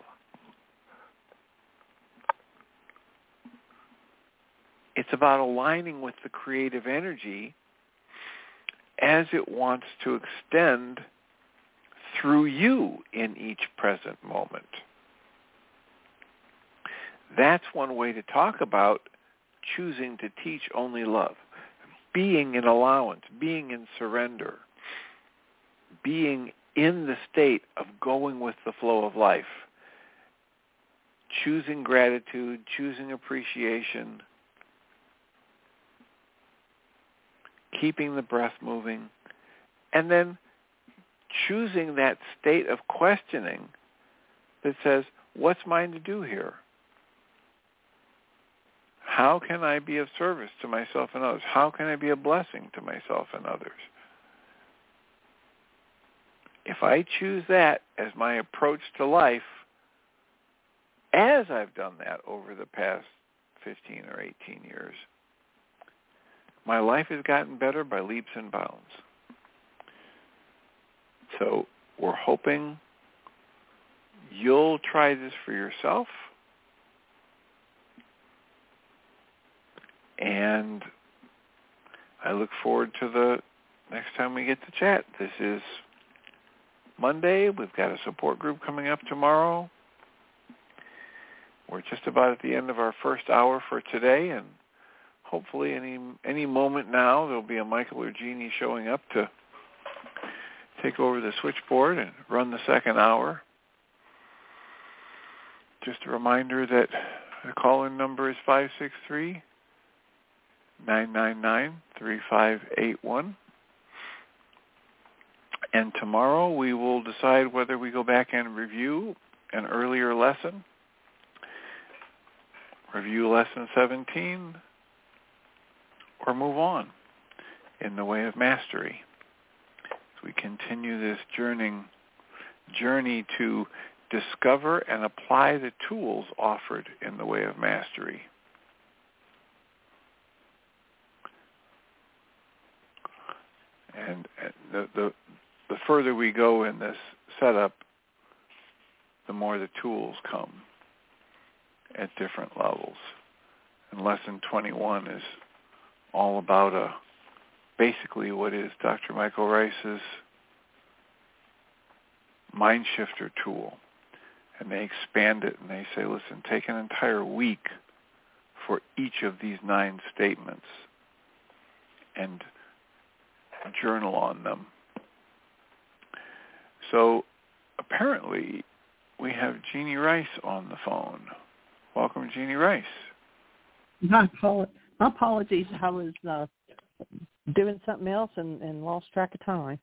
C: It's about aligning with the creative energy as it wants to extend through you in each present moment. That's one way to talk about choosing to teach only love. Being in allowance, being in surrender, being in the state of going with the flow of life, choosing gratitude, choosing appreciation, keeping the breath moving, and then choosing that state of questioning that says, what's mine to do here? How can I be of service to myself and others? How can I be a blessing to myself and others? If I choose that as my approach to life, as I've done that over the past fifteen or eighteen years, my life has gotten better by leaps and bounds. So we're hoping you'll try this for yourself. And I look forward to the next time we get to chat. This is Monday. We've got a support group coming up tomorrow. We're just about at the end of our first hour for today, and hopefully any any moment now there'll be a Michael or Jeannie showing up to take over the switchboard and run the second hour. Just a reminder that the call-in number is five six three, nine nine nine, three five eight one. And tomorrow we will decide whether we go back and review an earlier lesson, review lesson seventeen, or move on in the way of mastery. As we continue this journey, journey to discover and apply the tools offered in the way of mastery. And the, the, the further we go in this setup, the more the tools come at different levels. And lesson twenty-one is all about a basically what is Doctor Michael Ryce's Mind Shifter tool. And they expand it and they say, listen, take an entire week for each of these nine statements and journal on them. So apparently we have Jeannie Rice on the phone. Welcome, Jeannie Rice.
B: My, apolo- my apologies. I was uh, doing something else and, and lost track of time.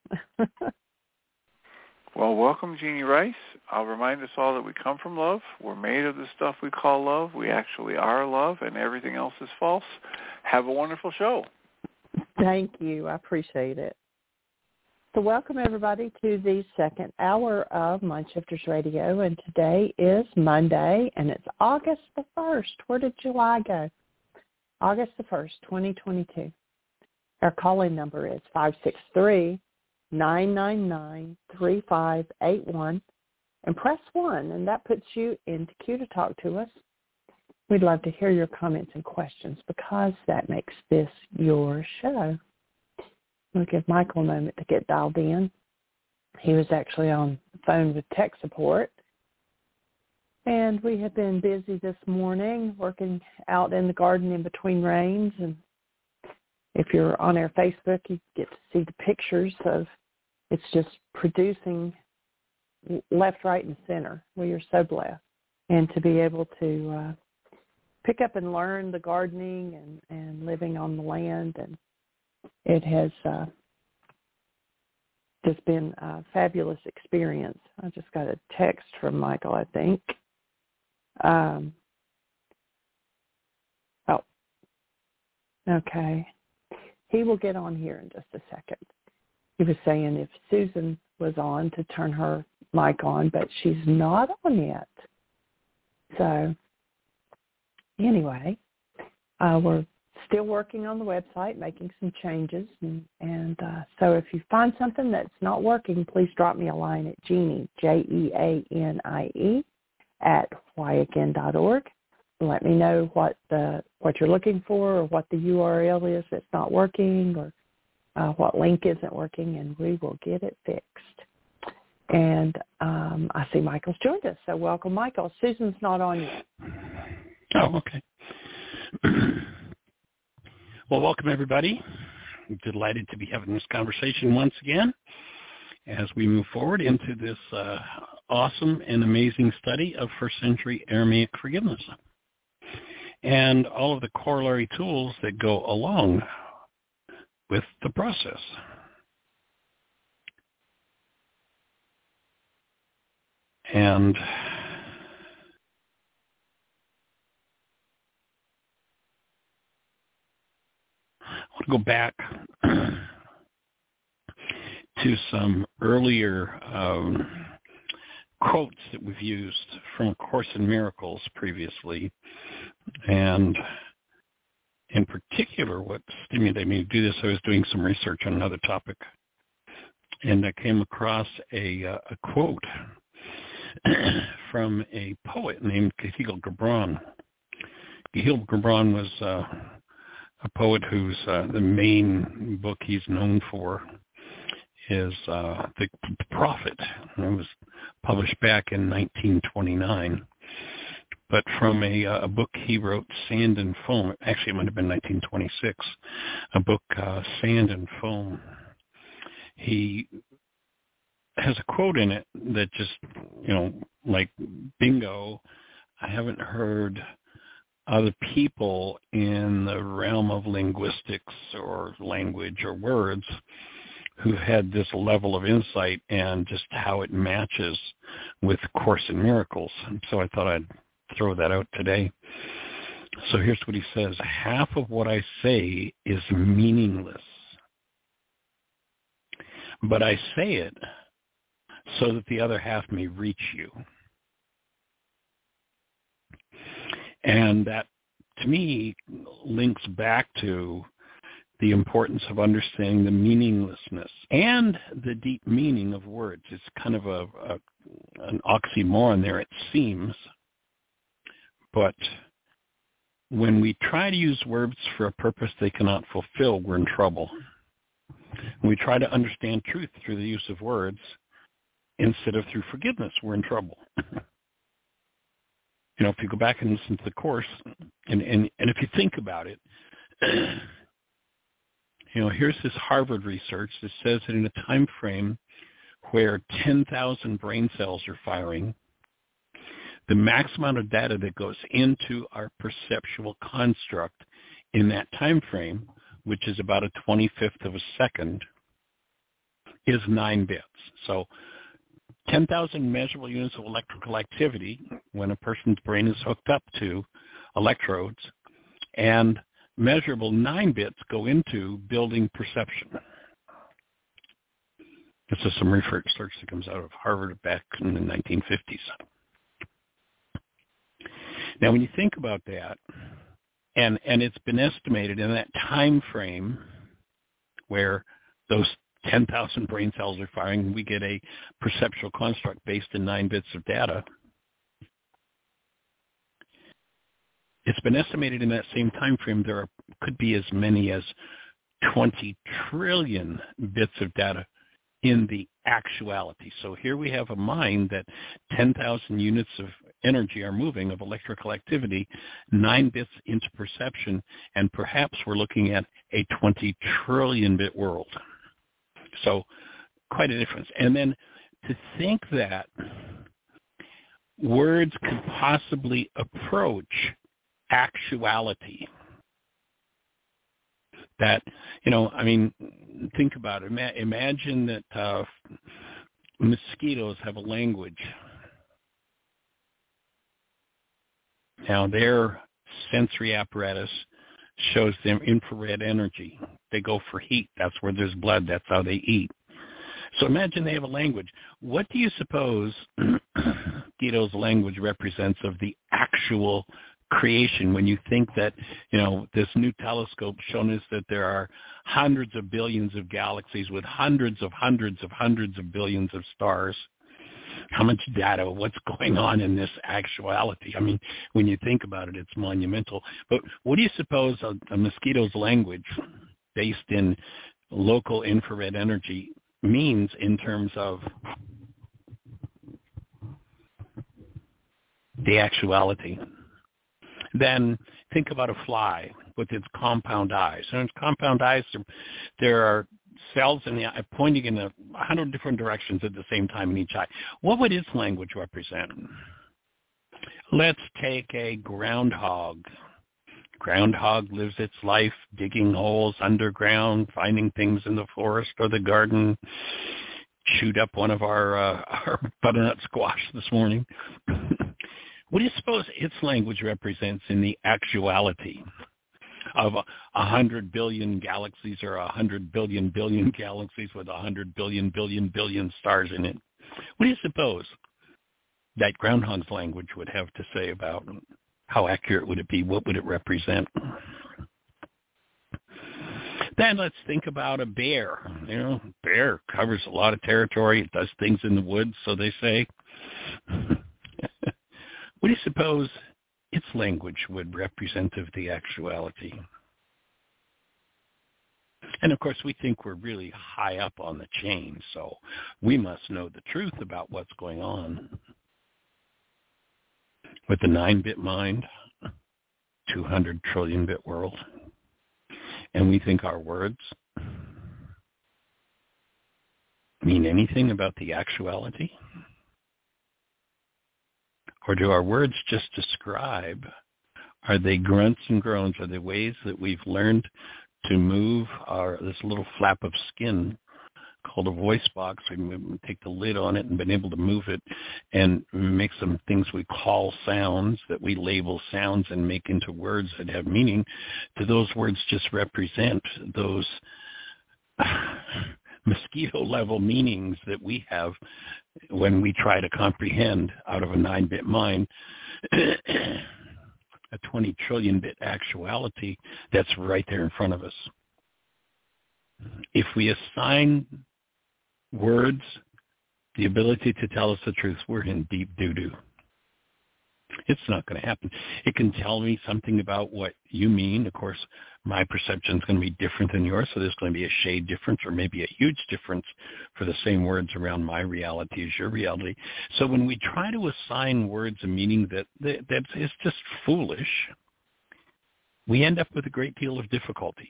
C: Well, welcome, Jeannie Rice. I'll remind us all that we come from love. We're made of the stuff we call love. We actually are love, and everything else is false. Have a wonderful show.
B: Thank you. I appreciate it. So welcome, everybody, to the second hour of Mind Shifters Radio, and today is Monday, and it's August the first. Where did July go? August the first, twenty twenty-two. Our call-in number is five six three, nine nine nine, three five eight one, and press one, and that puts you into queue to talk to us. We'd love to hear your comments and questions because that makes this your show. We'll give Michael a moment to get dialed in. He was actually on the phone with tech support. And we have been busy this morning working out in the garden in between rains. And if you're on our Facebook, you get to see the pictures of it's just producing left, right, and center. We are so blessed. And to be able to uh, pick up and learn the gardening and, and living on the land. And it has uh, just been a fabulous experience. I just got a text from Michael, I think. Um, oh, okay. He will get on here in just a second. He was saying if Susan was on to turn her mic on, but she's not on yet. So anyway, uh, we're still working on the website, making some changes. And, and uh, so if you find something that's not working, please drop me a line at Jeannie, J E A N I E, at why again dot org. Let me know what the what you're looking for or what the U R L is that's not working or uh, what link isn't working, and we will get it fixed. And um, I see Michael's joined us, so welcome, Michael. Susan's not on yet.
A: Oh, okay. Well, welcome, everybody. I'm delighted to be having this conversation once again as we move forward into this uh, awesome and amazing study of first-century Aramaic forgiveness and all of the corollary tools that go along with the process. And I want to go back to some earlier um, quotes that we've used from A Course in Miracles previously. And in particular, what stimulated me to do this, I was doing some research on another topic, and I came across a, uh, a quote from a poet named Khalil Gibran. Khalil Gibran was uh, a poet whose uh, the main book he's known for is uh, The Prophet. It was published back in nineteen twenty-nine. But from a, a book he wrote, Sand and Foam, actually it might have been nineteen twenty-six, a book, uh, Sand and Foam, he has a quote in it that just, you know, like, bingo, I haven't heard other people in the realm of linguistics or language or words who've had this level of insight and just how it matches with Course in Miracles. And so I thought I'd throw that out today. So here's what he says. Half of what I say is meaningless, but I say it so that the other half may reach you. And that, to me, links back to the importance of understanding the meaninglessness and the deep meaning of words. It's kind of a, a, an oxymoron there, it seems. But when we try to use words for a purpose they cannot fulfill, we're in trouble. When we try to understand truth through the use of words instead of through forgiveness, we're in trouble. You know, if you go back and listen to the course, and, and, and if you think about it, you know, here's this Harvard research that says that in a time frame where ten thousand brain cells are firing, the max amount of data that goes into our perceptual construct in that time frame, which is about a twenty-fifth of a second, is nine bits. So ten thousand measurable units of electrical activity when a person's brain is hooked up to electrodes, and measurable nine bits go into building perception. This is some research that comes out of Harvard back in the nineteen fifties. Now, when you think about that, and, and it's been estimated in that time frame where those ten thousand brain cells are firing, we get a perceptual construct based in nine bits of data. It's been estimated in that same time frame there are, could be as many as twenty trillion bits of data in the actuality. So here we have a mind that ten thousand units of energy are moving of electrical activity, nine bits into perception, and perhaps we're looking at a twenty trillion bit world. So quite a difference. And then to think that words could possibly approach actuality. That, you know, I mean, think about it. Ima- imagine that uh, mosquitoes have a language. Now, their sensory apparatus shows them infrared energy. They go for heat. That's where there's blood. That's how they eat. So imagine they have a language. What do you suppose mosquitoes' language represents of the actual creation when you think that, you know, this new telescope shown us that there are hundreds of billions of galaxies with hundreds of hundreds of hundreds of billions of stars? How much data, what's going on in this actuality? I mean, when you think about it, it's monumental. But what do you suppose a, a mosquito's language based in local infrared energy means in terms of the actuality? Then think about a fly with its compound eyes. And its compound eyes, there are cells in the eye pointing in a hundred different directions at the same time in each eye. What would its language represent? Let's take a groundhog. Groundhog lives its life digging holes underground, finding things in the forest or the garden. Chewed up one of our, uh, our butternut squash this morning. What do you suppose its language represents in the actuality of a, a hundred billion galaxies or a hundred billion billion galaxies with a hundred billion billion billion stars in it? What do you suppose that groundhog's language would have to say about how accurate would it be? What would it represent? Then let's think about a bear. You know, bear covers a lot of territory. It does things in the woods, so they say. What do you suppose its language would represent of the actuality? And, of course, we think we're really high up on the chain, so we must know the truth about what's going on. With the nine-bit mind, two hundred trillion bit world, and we think our words mean anything about the actuality? Or do our words just describe, are they grunts and groans? Are they ways that we've learned to move our this little flap of skin called a voice box? We take the lid on it and been able to move it and make some things we call sounds that we label sounds and make into words that have meaning. Do those words just represent those mosquito-level meanings that we have when we try to comprehend out of a nine-bit mind a twenty trillion bit actuality that's right there in front of us? If we assign words the ability to tell us the truth, we're in deep doo-doo. It's not going to happen. It can tell me something about what you mean. Of course, my perception is going to be different than yours, so there's going to be a shade difference or maybe a huge difference for the same words around my reality as your reality. So when we try to assign words a meaning that, that, that is just foolish, we end up with a great deal of difficulty.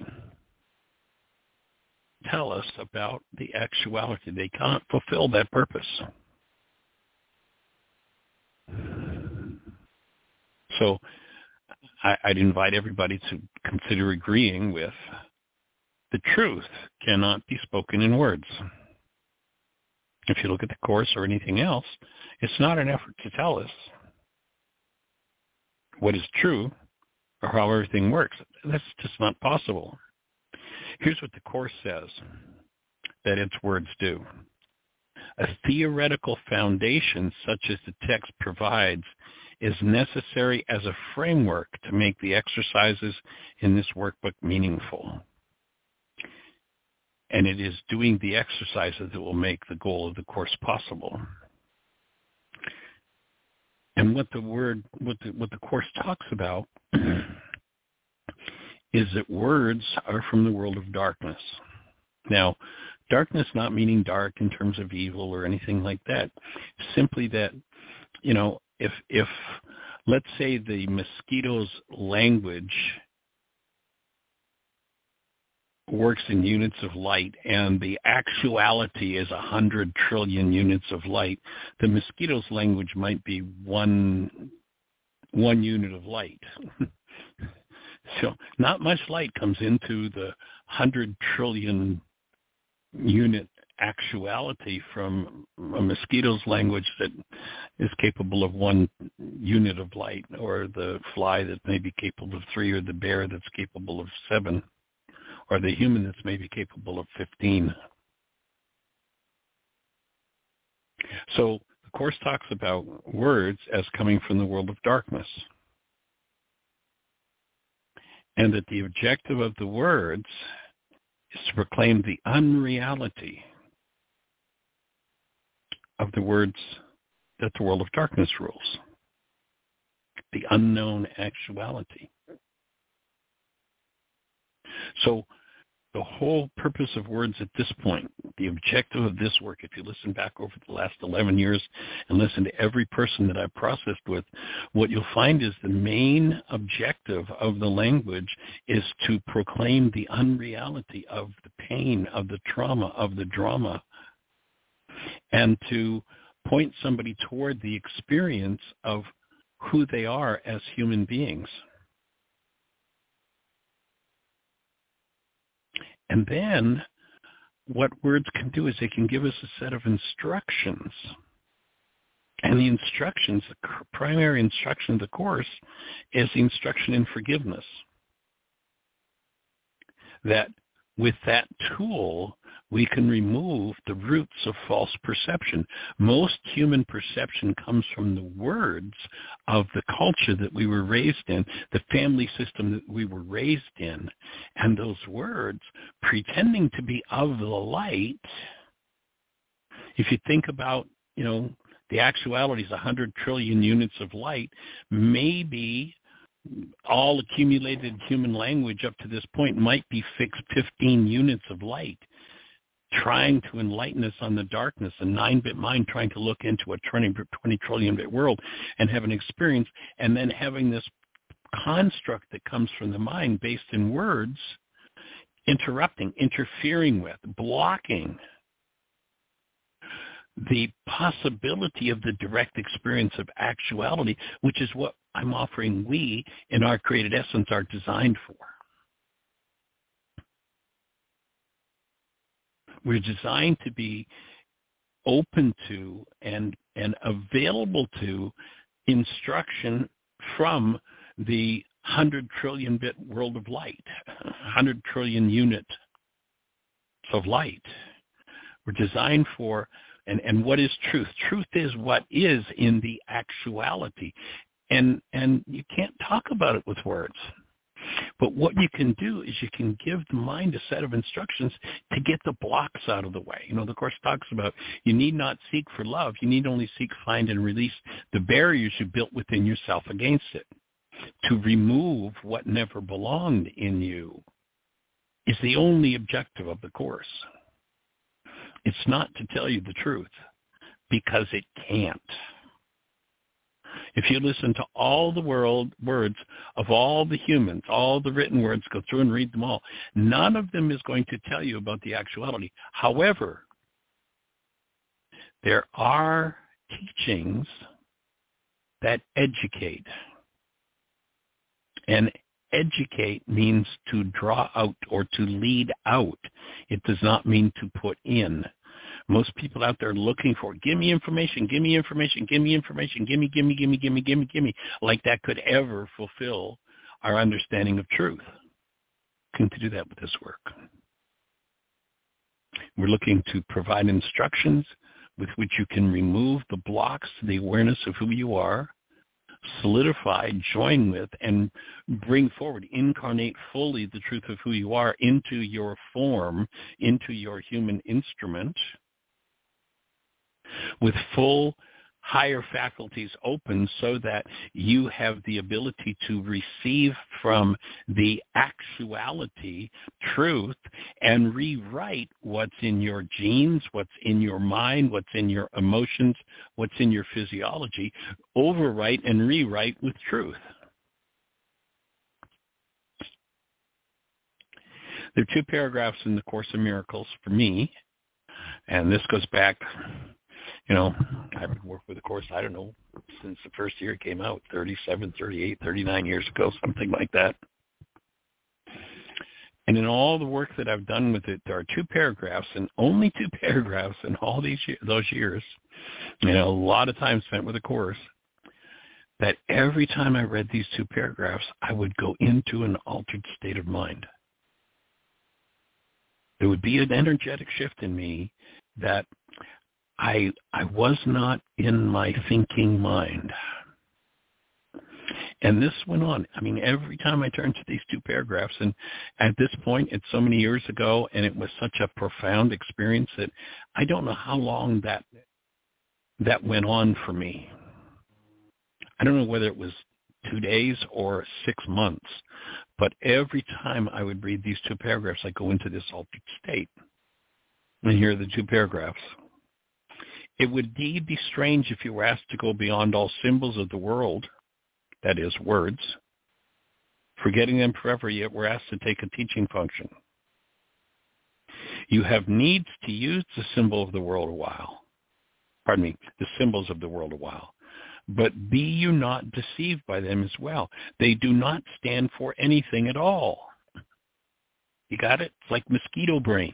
A: Tell us about the actuality. They can't fulfill that purpose. So I, I'd invite everybody to consider agreeing with the truth cannot be spoken in words. If you look at the Course or anything else, it's not an effort to tell us what is true or how everything works. That's just not possible. Here's what the Course says that its words do. A theoretical foundation such as the text provides is necessary as a framework to make the exercises in this workbook meaningful. And it is doing the exercises that will make the goal of the Course possible. And what the word, what the, what the Course talks about is that words are from the world of darkness. Now, darkness not meaning dark in terms of evil or anything like that. Simply that, you know, if, if let's say the mosquito's language works in units of light and the actuality is a hundred trillion units of light, the mosquito's language might be one, one unit of light. So not much light comes into the hundred trillion unit actuality from a mosquito's language that is capable of one unit of light, or the fly that may be capable of three, or the bear that's capable of seven, or the human that's maybe capable of fifteen. So the Course talks about words as coming from the world of darkness, and that the objective of the words is to proclaim the unreality of the words that the world of darkness rules, the unknown actuality. So the whole purpose of words at this point, the objective of this work, if you listen back over the last eleven years and listen to every person that I've processed with, what you'll find is the main objective of the language is to proclaim the unreality of the pain, of the trauma, of the drama, and to point somebody toward the experience of who they are as human beings. And then what words can do is they can give us a set of instructions. And the instructions, the primary instruction of the Course is the instruction in forgiveness. That with that tool, we can remove the roots of false perception. Most human perception comes from the words of the culture that we were raised in, the family system that we were raised in. And those words, pretending to be of the light, if you think about, you know, the actuality is one hundred trillion units of light, maybe all accumulated human language up to this point might be fixed fifteen units of light, trying to enlighten us on the darkness, a nine-bit mind trying to look into a twenty trillion-bit world and have an experience, and then having this construct that comes from the mind based in words, interrupting, interfering with, blocking the possibility of the direct experience of actuality, which is what I'm offering we in our created essence are designed for. We're designed to be open to and, and available to instruction from the one hundred trillion bit world of light, one hundred trillion units of light. We're designed for, and, and what is truth? Truth is what is in the actuality. And, and you can't talk about it with words. But what you can do is you can give the mind a set of instructions to get the blocks out of the way. You know, the Course talks about you need not seek for love. You need only seek, find, and release the barriers you built within yourself against it. To remove what never belonged in you is the only objective of the Course. It's not to tell you the truth, because it can't. If you listen to all the world words of all the humans, all the written words, go through and read them all, none of them is going to tell you about the actuality. However, there are teachings that educate. And educate means to draw out or to lead out. It does not mean to put in. Most people out there looking for, give me information, give me information, give me information, give me, give me, give me, give me, give me, give me, like that could ever fulfill our understanding of truth. Looking to do that with this work. We're looking to provide instructions with which you can remove the blocks to the awareness of who you are, solidify, join with, and bring forward, incarnate fully the truth of who you are into your form, into your human instrument, with full higher faculties open so that you have the ability to receive from the actuality, truth, and rewrite what's in your genes, what's in your mind, what's in your emotions, what's in your physiology, overwrite and rewrite with truth. There are two paragraphs in the Course in Miracles for me, and this goes back, you know, I've been working with the Course, I don't know, since the first year it came out, thirty-seven, thirty-eight, thirty-nine years ago, something like that. And in all the work that I've done with it, there are two paragraphs, and only two paragraphs in all these those years, you know, a lot of time spent with the Course, that every time I read these two paragraphs, I would go into an altered state of mind. There would be an energetic shift in me that I I was not in my thinking mind. And this went on. I mean, every time I turned to these two paragraphs, and at this point, it's so many years ago, and it was such a profound experience that I don't know how long that that went on for me. I don't know whether it was two days or six months, but every time I would read these two paragraphs, I go into this altered state. And here are the two paragraphs. It would indeed be strange if you were asked to go beyond all symbols of the world, that is, words, forgetting them forever, yet we're asked to take a teaching function. You have needs to use the symbol of the world a while. Pardon me, the symbols of the world a while. But be you not deceived by them as well. They do not stand for anything at all. You got it? It's like mosquito brain.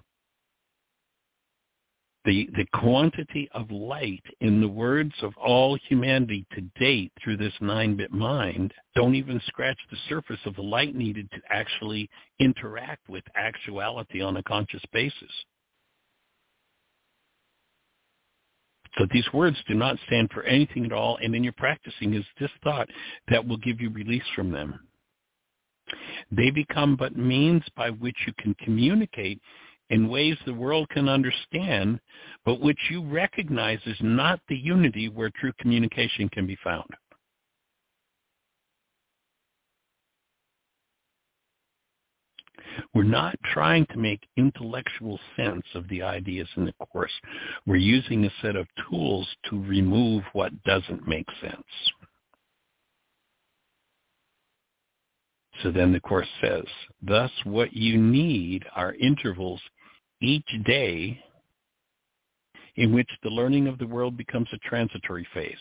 A: The, the quantity of light in the words of all humanity to date through this nine-bit mind don't even scratch the surface of the light needed to actually interact with actuality on a conscious basis. So these words do not stand for anything at all, and in your practicing is this thought that will give you release from them. They become but means by which you can communicate in ways the world can understand, but which you recognize is not the unity where true communication can be found. We're not trying to make intellectual sense of the ideas in the Course. We're using a set of tools to remove what doesn't make sense. So then the Course says, thus what you need are intervals each day in which the learning of the world becomes a transitory phase.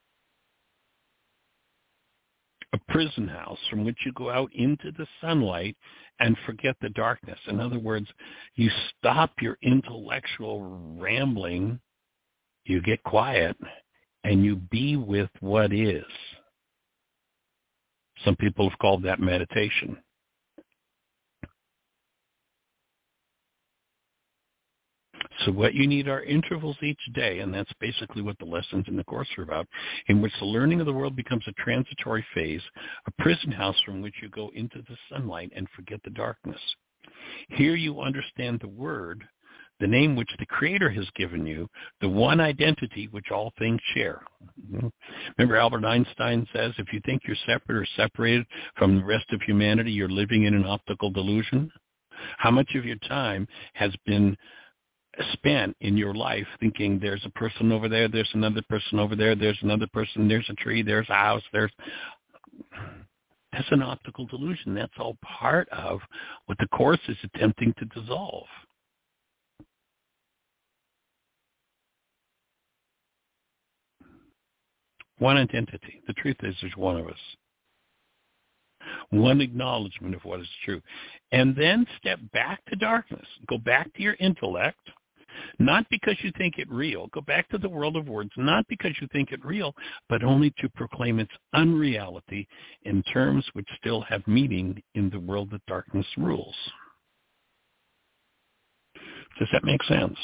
A: A prison house from which you go out into the sunlight and forget the darkness. In other words, you stop your intellectual rambling, you get quiet, and you be with what is. Some people have called that meditation. So what you need are intervals each day, and that's basically what the lessons in the course are about, in which the learning of the world becomes a transitory phase, a prison house from which you go into the sunlight and forget the darkness. Here you understand the word, the name which the Creator has given you, the one identity which all things share. Remember Albert Einstein says, if you think you're separate or separated from the rest of humanity, you're living in an optical delusion. How much of your time has been spent in your life thinking there's a person over there, there's another person over there, there's another person, there's a tree, there's a house, there's... That's an optical delusion. That's all part of what the Course is attempting to dissolve. One identity. The truth is there's one of us. One acknowledgement of what is true. And then step back to darkness. Go back to your intellect, not because you think it real. Go back to the world of words, not because you think it real, but only to proclaim its unreality in terms which still have meaning in the world that darkness rules. Does that make sense?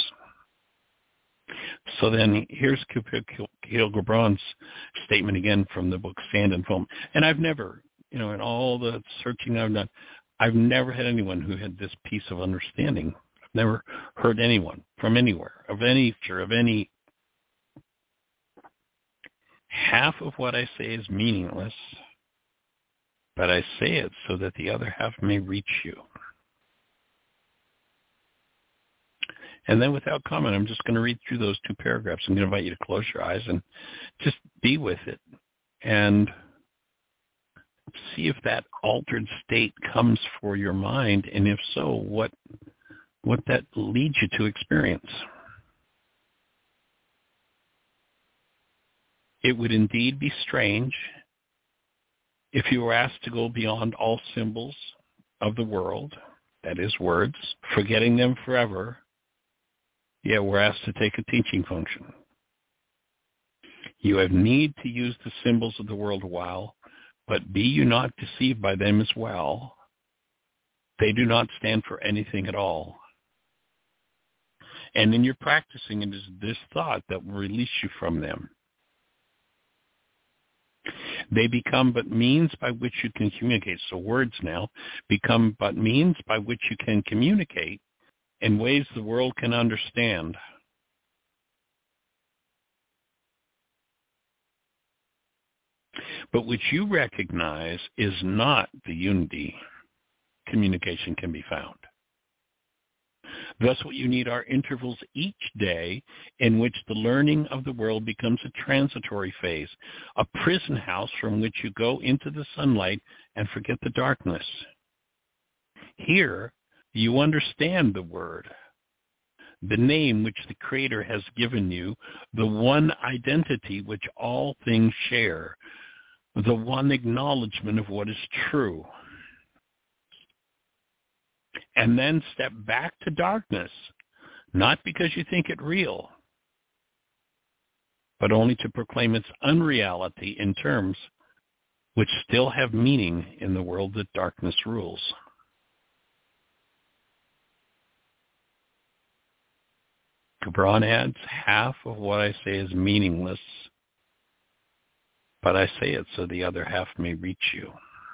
A: So then here's Kahlil Gibran's statement again from the book Sand and Foam. And I've never, you know, in all the searching I've done, I've never had anyone who had this piece of understanding. I've never heard anyone from anywhere, of any nature, of any. Half of what I say is meaningless, but I say it so that the other half may reach you. And then without comment, I'm just going to read through those two paragraphs. I'm going to invite you to close your eyes and just be with it and see if that altered state comes for your mind, and if so, what what that leads you to experience. It would indeed be strange if you were asked to go beyond all symbols of the world, that is words, forgetting them forever. Yeah, we're asked to take a teaching function. You have need to use the symbols of the world a while, but be you not deceived by them as well. They do not stand for anything at all. And in your practicing, it is this thought that will release you from them. They become but means by which you can communicate. So words now become but means by which you can communicate in ways the world can understand. But which you recognize is not the unity communication can be found. Thus what you need are intervals each day in which the learning of the world becomes a transitory phase, a prison house from which you go into the sunlight and forget the darkness. Here, you understand the word, the name which the Creator has given you, the one identity which all things share, the one acknowledgement of what is true. And then step back to darkness, not because you think it real, but only to proclaim its unreality in terms which still have meaning in the world that darkness rules. Gibran adds, half of what I say is meaningless, but I say it so the other half may reach you.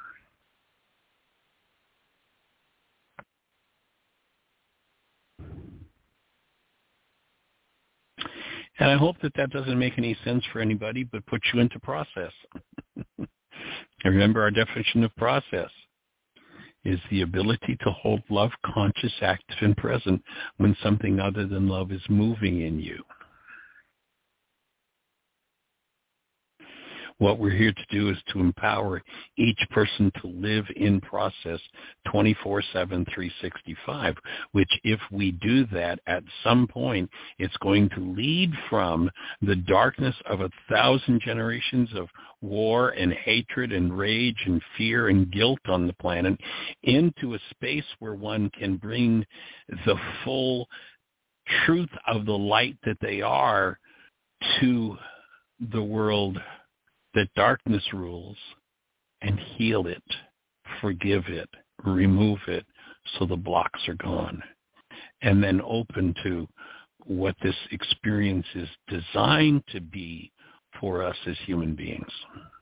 A: And I hope that that doesn't make any sense for anybody, but puts you into process. And remember, our definition of process is the ability to hold love conscious, active, and present when something other than love is moving in you. What we're here to do is to empower each person to live in process twenty-four seven, three sixty-five, which if we do that at some point, it's going to lead from the darkness of a thousand generations of war and hatred and rage and fear and guilt on the planet into a space where one can bring the full truth of the light that they are to the world that darkness rules, and heal it, forgive it, remove it so the blocks are gone, and then open to what this experience is designed to be for us as human beings.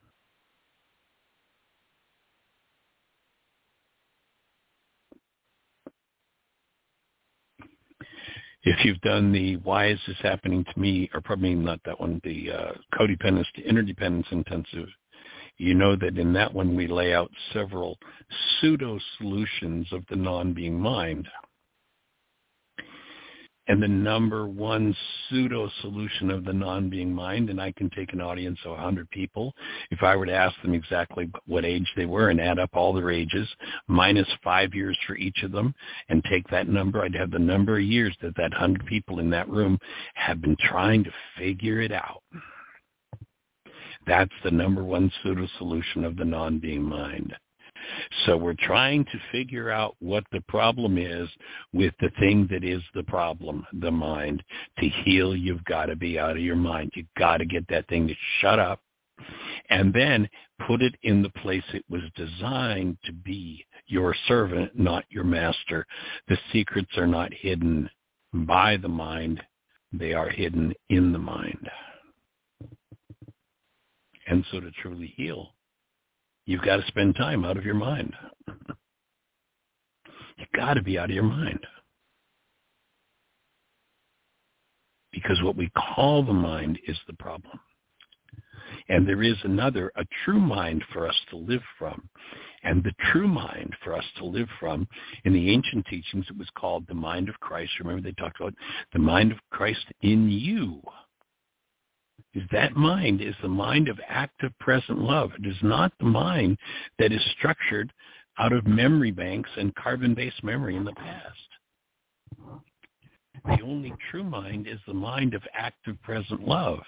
A: If you've done the Why Is This Happening to Me, or probably not that one, the uh, Codependence to Interdependence Intensive, you know that in that one we lay out several pseudo-solutions of the non-being mind. And the number one pseudo-solution of the non-being mind, and I can take an audience of one hundred people, if I were to ask them exactly what age they were and add up all their ages, minus five years for each of them, and take that number, I'd have the number of years that that one hundred people in that room have been trying to figure it out. That's the number one pseudo-solution of the non-being mind. So we're trying to figure out what the problem is with the thing that is the problem, the mind. To heal, you've got to be out of your mind. You've got to get that thing to shut up and then put it in the place it was designed to be, your servant, not your master. The secrets are not hidden by the mind. They are hidden in the mind. And so to truly heal, you've got to spend time out of your mind. You've got to be out of your mind. Because what we call the mind is the problem. And there is another, a true mind for us to live from. And the true mind for us to live from, in the ancient teachings, it was called the mind of Christ. Remember they talked about the mind of Christ in you. Is that mind is the mind of active present love. It is not the mind that is structured out of memory banks and carbon-based memory in the past. The only true mind is the mind of active present love.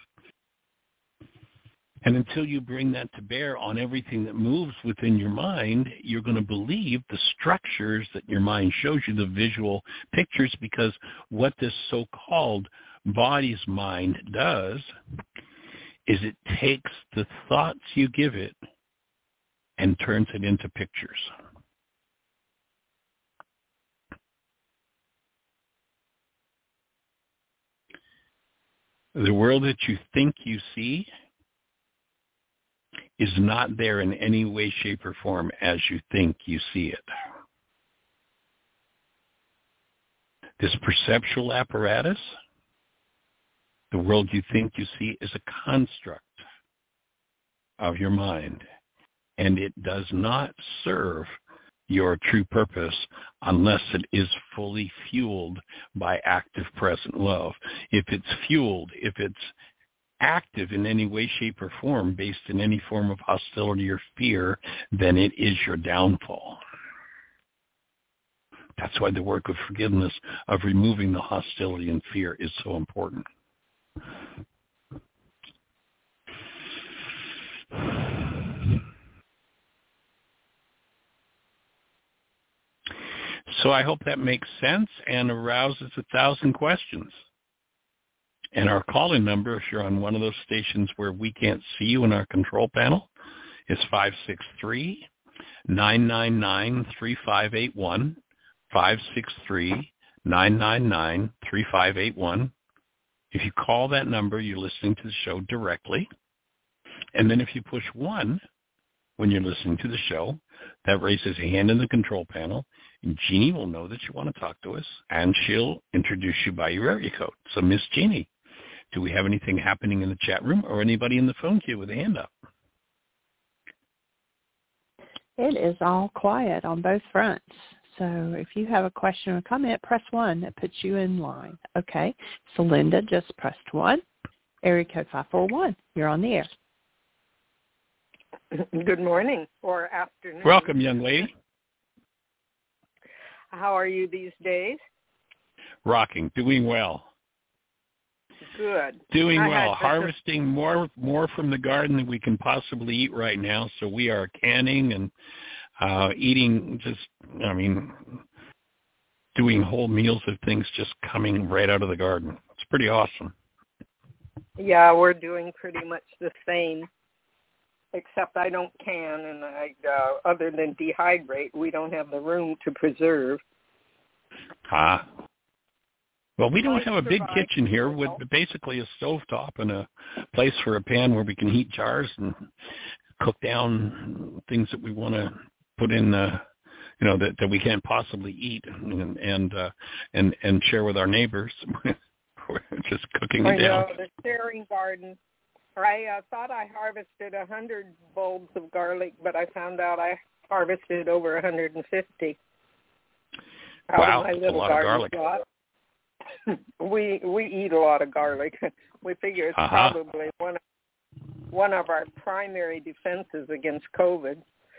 A: And until you bring that to bear on everything that moves within your mind, you're going to believe the structures that your mind shows you, the visual pictures, because what this so-called body's mind does is it takes the thoughts you give it and turns it into pictures. The world that you think you see is not there in any way, shape, or form as you think you see it. This perceptual apparatus, the world you think you see, is a construct of your mind, and it does not serve your true purpose unless it is fully fueled by active present love. If it's fueled, if it's active in any way, shape, or form, based in any form of hostility or fear, then it is your downfall. That's why the work of forgiveness, of removing the hostility and fear, is so important. So I hope that makes sense and arouses a thousand questions. And our call-in number, if you're on one of those stations where we can't see you in our control panel, is five six three, nine nine nine, three five eight one, five six three, nine nine nine, three five eight one. If you call that number, you're listening to the show directly. And then if you push one when you're listening to the show, that raises a hand in the control panel, and Jeannie will know that you want to talk to us, and she'll introduce you by your area code. So, Miss Jeannie, do we have anything happening in the chat room or anybody in the phone queue with a hand up?
B: It is all quiet on both fronts. So if you have a question or comment, press one. That puts you in line. Okay. So Linda just pressed one. Area code five four one. You're on the air.
D: Good morning or afternoon.
A: Welcome, young lady.
D: How are you these days?
A: Rocking. Doing well.
D: Good.
A: Doing
D: I
A: well.
D: had-
A: Harvesting more more from the garden than we can possibly eat right now. So we are canning and uh, eating just, I mean, doing whole meals of things just coming right out of the garden. It's pretty awesome.
D: Yeah, we're doing pretty much the same, except I don't can, and I, uh, other than dehydrate, we don't have the room to preserve.
A: Ah. Well, we don't have a big kitchen here with basically a stovetop and a place for a pan where we can heat jars and cook down things that we want to put in, uh, you know, that, that we can't possibly eat and and uh, and, and share with our neighbors. We're just cooking it
D: I know,
A: down.
D: the sharing garden. I uh, thought I harvested one hundred bulbs of garlic, but I found out I harvested over one hundred fifty.
A: Wow, that's a lot of garlic.
D: Lot. we we eat a lot of garlic. We figure it's
A: uh-huh.
D: probably one of, one of our primary defenses against COVID,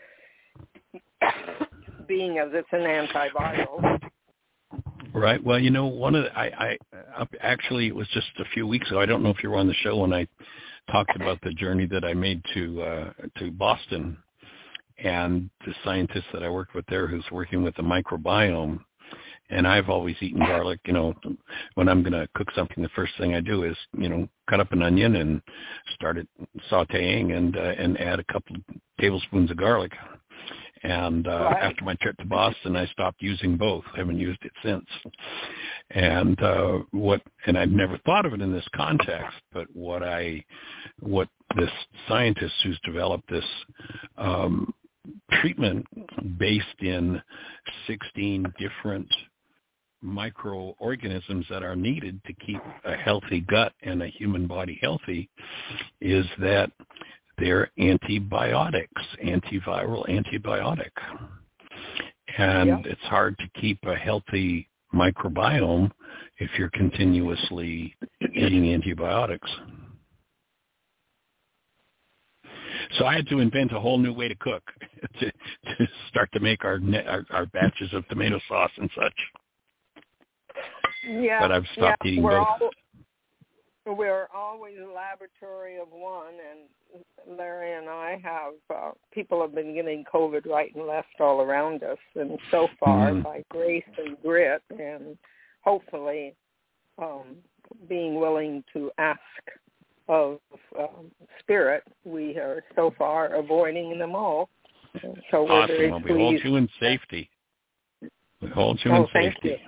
D: being as it's an antiviral.
A: Right. Well, you know, one of the, I, I actually it was just a few weeks ago. I don't know if you were on the show when I talked about the journey that I made to uh, to Boston, and the scientist that I worked with there, who's working with the microbiome. And I've always eaten garlic. You know, when I'm going to cook something, the first thing I do is, you know, cut up an onion and start it sautéing and uh, and add a couple of tablespoons of garlic. And uh, right. after my trip to Boston, I stopped using both. I haven't used it since. And uh, what, and I've never thought of it in this context, but what I, what this scientist who's developed this um, treatment based in sixteen different microorganisms that are needed to keep a healthy gut and a human body healthy is that they're antibiotics, antiviral antibiotic. And yeah. it's hard to keep a healthy microbiome if you're continuously eating antibiotics. So I had to invent a whole new way to cook to, to start to make our, our our batches of tomato sauce and such.
D: Yeah,
A: but I've stopped
D: yeah,
A: eating
D: we're
A: both.
D: All, we're always a laboratory of one, and Larry and I have, uh, people have been getting COVID right and left all around us, and so far, mm. by grace and grit, and hopefully um, being willing to ask of um, spirit, we are so far avoiding them all. So we're
A: awesome.
D: very
A: well,
D: pleased.
A: We hold you in safety. We hold you
D: oh,
A: in safety.
D: You.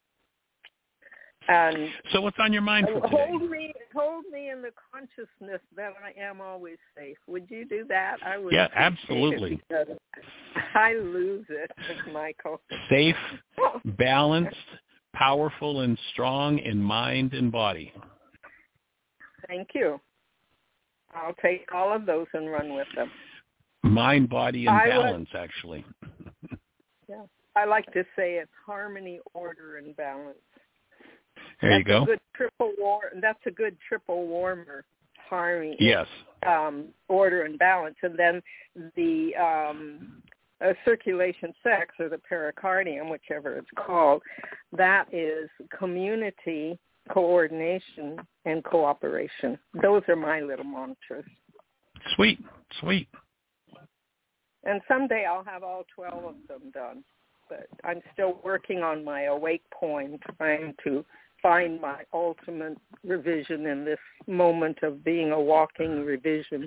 D: And
A: so what's on your mind for today?
D: Hold me, hold me in the consciousness that I am always safe. Would you do that? I would.
A: Yeah, absolutely.
D: I lose it, Michael.
A: Safe, balanced, powerful, and strong in mind and body.
D: Thank you. I'll take all of those and run with them.
A: Mind, body, and
D: I
A: balance,
D: would,
A: actually.
D: Yeah, I like to say it's harmony, order, and balance.
A: There
D: that's
A: you go.
D: A good triple war. That's a good triple warmer. Harmony.
A: Yes.
D: Um, order and balance, and then the um, uh, circulation sex, or the pericardium, whichever it's called. That is community, coordination, and cooperation. Those are my little mantras.
A: Sweet, sweet.
D: And someday I'll have all twelve of them done. But I'm still working on my awake poem, trying to find my ultimate revision in this moment of being a walking revision.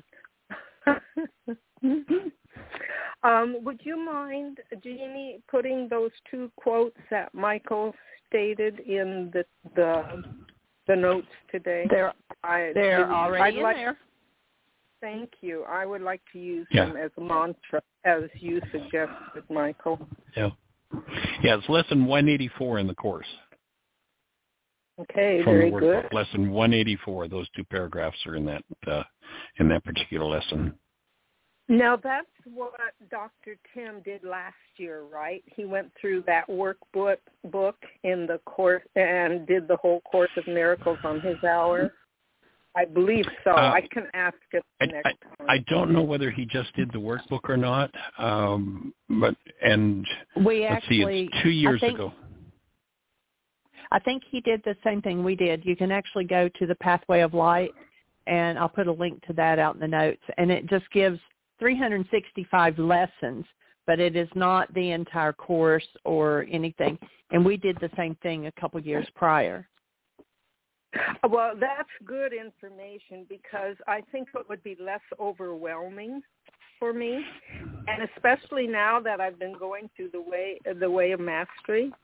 D: um, would you mind, Jeannie, putting those two quotes that Michael stated in the the, the notes today?
B: They're,
D: I,
B: they're already
D: I'd
B: in
D: like,
B: there.
D: Thank you. I would like to use
A: yeah.
D: them as a mantra, as you suggested, Michael.
A: Yeah. Yeah, it's lesson one eighty-four in the course.
D: Okay,
A: From
D: very
A: the
D: good.
A: Book. Lesson one eighty-four. Those two paragraphs are in that uh, in that particular lesson.
D: Now, that's what Doctor Tim did last year, right? He went through that workbook book in the course and did the whole Course of Miracles on his hour. I believe so.
A: Uh,
D: I can ask it
A: I,
D: next
A: I,
D: time.
A: I don't know whether he just did the workbook or not, um, but and
B: we
A: let's
B: actually,
A: see, it's two years
B: I think,
A: ago.
B: I think he did the same thing we did. You can actually go to the Pathway of Light, and I'll put a link to that out in the notes, and it just gives three hundred sixty-five lessons, but it is not the entire course or anything. And we did the same thing a couple years prior.
D: Well, that's good information because I think it would be less overwhelming for me, and especially now that I've been going through the way the way of mastery,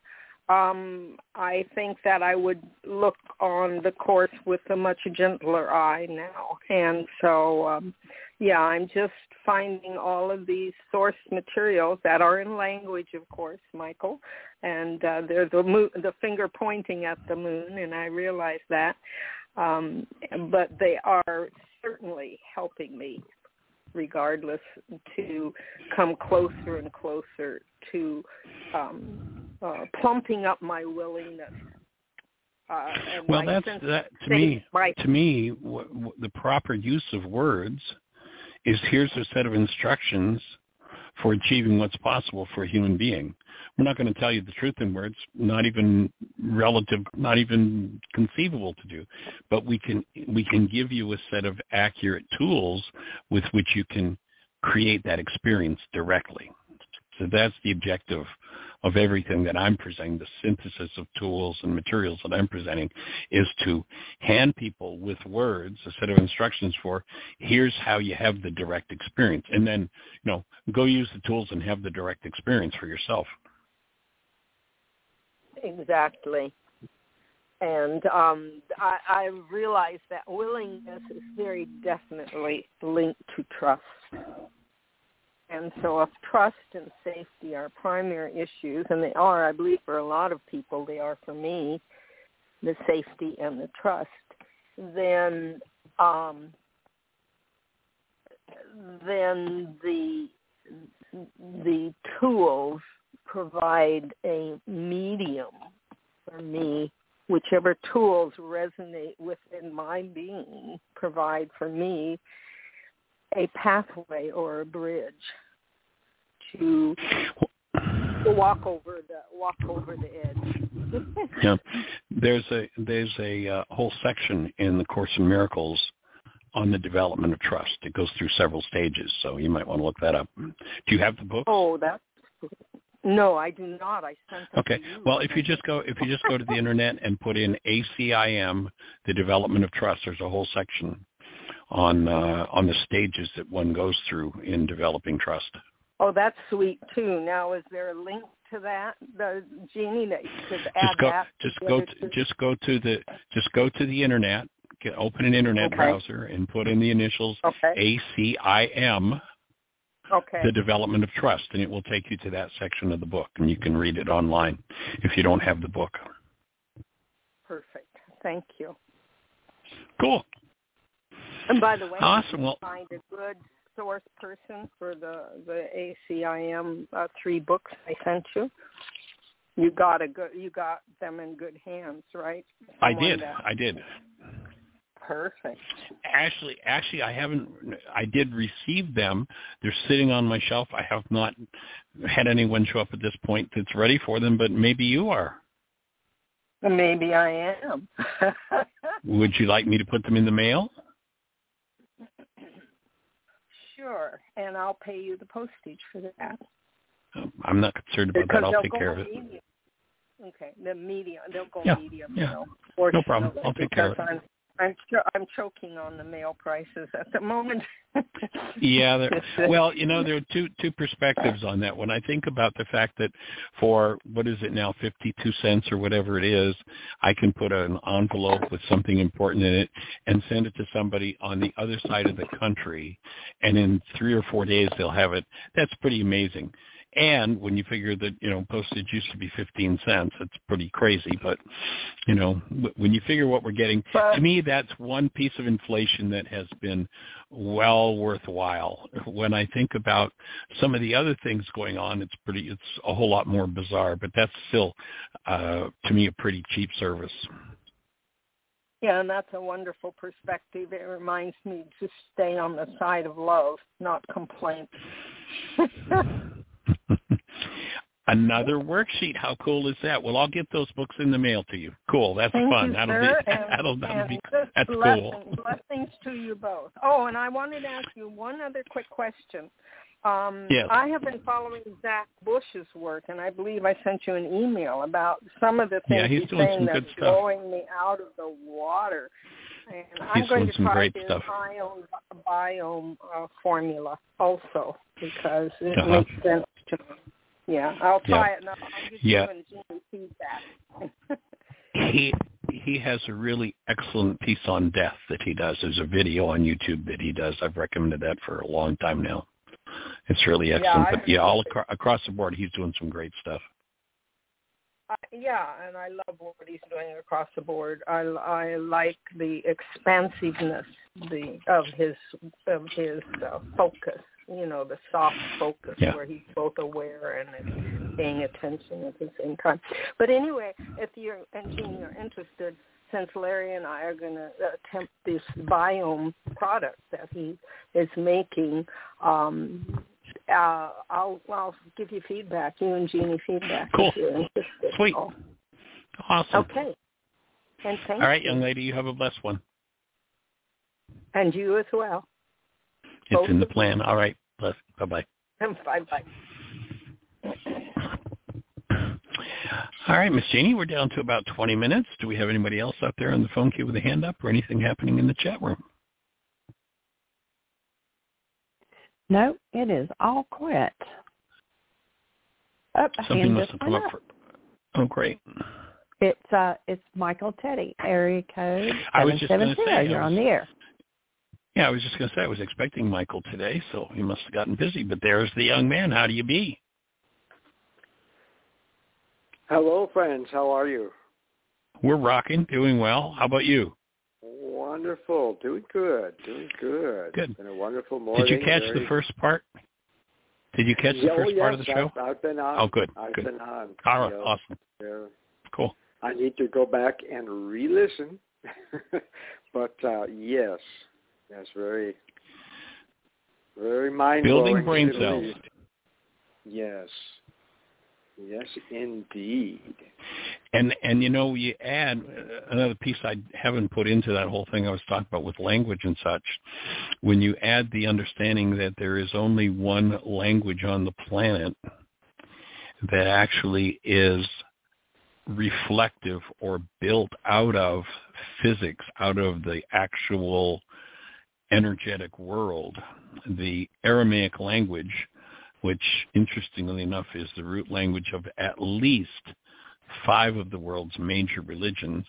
D: um, I think that I would look on the Course with a much gentler eye now. And so, um, yeah, I'm just finding all of these source materials that are in language, of course, Michael. And uh, they're the, mo- the finger pointing at the moon, and I realize that. Um, but they are certainly helping me, regardless, to come closer and closer to um, uh, plumping up my willingness. Uh, and
A: well,
D: my
A: that's that to me.
D: My,
A: to me, w- w- the proper use of words is here's a set of instructions for achieving what's possible for a human being. We're not going to tell you the truth in words, not even relative, not even conceivable to do, but we can we can give you a set of accurate tools with which you can create that experience directly. So that's the objective of everything that I'm presenting, the synthesis of tools and materials that I'm presenting, is to hand people with words a set of instructions for, here's how you have the direct experience. And then, you know, go use the tools and have the direct experience for yourself.
D: Exactly. And um, I, I realize that willingness is very definitely linked to trust. And so if trust and safety are primary issues, and they are, I believe, for a lot of people, they are for me, the safety and the trust, then um, then the the tools provide a medium for me. Whichever tools resonate within my being provide for me a pathway or a bridge to walk over the walk over the edge.
A: Yeah, there's a there's a uh, whole section in the Course in Miracles on the development of trust. It goes through several stages, so you might want to look that up. Do you have the book?
D: Oh, that's no, I do not. I sent it
A: Okay.
D: to you.
A: Well, if you just go if you just go to the internet and put in A C I M, the development of trust, there's a whole section on uh, on the stages that one goes through in developing trust.
D: Oh, that's sweet too. Now, is there a link to that, the Jeannie, that you could add
A: just go,
D: that?
A: Just go. To, just go to the. Just go to the internet. Get, open an internet
D: Okay.
A: browser and put in the initials
D: Okay.
A: A C I M.
D: Okay.
A: The development of trust, and it will take you to that section of the book, and you can read it online if you don't have the book.
D: Perfect. Thank you.
A: Cool.
D: And by the way,
A: awesome.
D: If you
A: well,
D: find a good source person for the the A C I M uh, three books I sent you. You got a good. You got them in good hands, right?
A: I
D: Someone
A: did.
D: that,
A: I did.
D: Perfect.
A: Actually, actually, I haven't. I did receive them. They're sitting on my shelf. I have not had anyone show up at this point that's ready for them, but maybe you are.
D: Maybe I am.
A: Would you like me to put them in the mail?
D: Sure, and I'll pay you the postage for that.
A: Um, I'm not concerned about
D: because
A: that. I'll take care of it.
D: Medium. Okay, the medium. They'll go
A: yeah,
D: medium.
A: Yeah.
D: You know,
A: no problem. I'll take care of it.
D: I'm, I'm, cho- I'm choking on the mail prices at the moment.
A: yeah. There, well, you know, there are two two perspectives on that. When I think about the fact that for, what is it now, fifty-two cents or whatever it is, I can put an envelope with something important in it and send it to somebody on the other side of the country, and in three or four days they'll have it. That's pretty amazing. And when you figure that, you know, postage used to be fifteen cents, it's pretty crazy. But, you know, when you figure what we're getting, to me, that's one piece of inflation that has been well worthwhile. When I think about some of the other things going on, it's pretty, it's a whole lot more bizarre. But that's still, uh, to me, a pretty cheap service.
D: Yeah, and that's a wonderful perspective. It reminds me to stay on the side of love, not complaint.
A: Another worksheet. How cool is that? Well, I'll get those books in the mail to you. Cool. That's
D: Thank
A: fun.
D: You,
A: that'll
D: sir,
A: be
D: and,
A: that'll that'll
D: and
A: be that's
D: blessings,
A: cool.
D: Blessings to you both. Oh, and I wanted to ask you one other quick question. Um,
A: yes.
D: I have been following Zach Bush's work, and I believe I sent you an email about some of the things
A: yeah, he's,
D: he's
A: doing
D: saying
A: some
D: that's
A: good stuff.
D: blowing me out of the water. And
A: he's
D: I'm going
A: doing
D: to
A: some
D: try
A: great
D: his
A: stuff.
D: biome, biome uh, formula also because it
A: uh-huh.
D: makes sense to me. Yeah, I'll try
A: yeah.
D: it, and I'll, I'll give
A: yeah.
D: you and Jean feedback.
A: he he has a really excellent piece on death that he does. There's a video on YouTube that he does. I've recommended that for a long time now. It's really excellent.
D: Yeah,
A: but yeah, all acro- across the board, he's doing some great stuff.
D: Uh, yeah, and I love what he's doing across the board. I, I like the expansiveness the of his of his uh, focus. You know, the soft focus
A: yeah.
D: where he's both aware and paying attention at the same time. But anyway, if you're and Jean, you're interested, since Larry and I are going to attempt this biome product that he is making. Um, Uh, I'll, I'll give you feedback, you and Jeannie feedback.
A: Cool.
D: If you're interested.
A: Sweet.
D: Oh.
A: Awesome.
D: Okay. And thank
A: All right,
D: you.
A: young lady, you have a blessed one.
D: And you as well.
A: It's
D: Both
A: in the plan. All right. Bless. Bye-bye.
D: Bye-bye.
A: All right, Miss Jeannie, we're down to about twenty minutes. Do we have anybody else out there on the phone queue with a hand up or anything happening in the chat room?
B: No, it is all quiet. Oh,
A: Something must have come up. up for. Oh, great.
B: It's uh, it's Michael Teddy, area code
A: I was
B: seven
A: just
B: seven
A: going to
B: zero.
A: say
B: You're
A: was,
B: on the air.
A: Yeah, I was just going to say I was expecting Michael today, so he must have gotten busy. But there's the young man. How do you be?
E: Hello, friends. How are you?
A: We're rocking, doing well. How about you?
E: Wonderful. Doing good. Doing good.
A: Good.
E: It's been a wonderful morning.
A: Did you catch
E: Very...
A: the first part? Did you catch the
E: oh,
A: first
E: yes,
A: part of the show?
E: I've, I've been on.
A: Oh, good.
E: I've
A: good.
E: been on.
A: All right.
E: You know,
A: Awesome.
E: yeah.
A: Cool.
E: I need to go back and re-listen. but, uh, yes, that's very, very mind-blowing.
A: Building brain cells.
E: Yes. Yes, indeed.
A: And, and you know, you add another piece I haven't put into that whole thing I was talking about with language and such. When you add the understanding that there is only one language on the planet that actually is reflective or built out of physics, out of the actual energetic world, the Aramaic language, which, interestingly enough, is the root language of at least five of the world's major religions.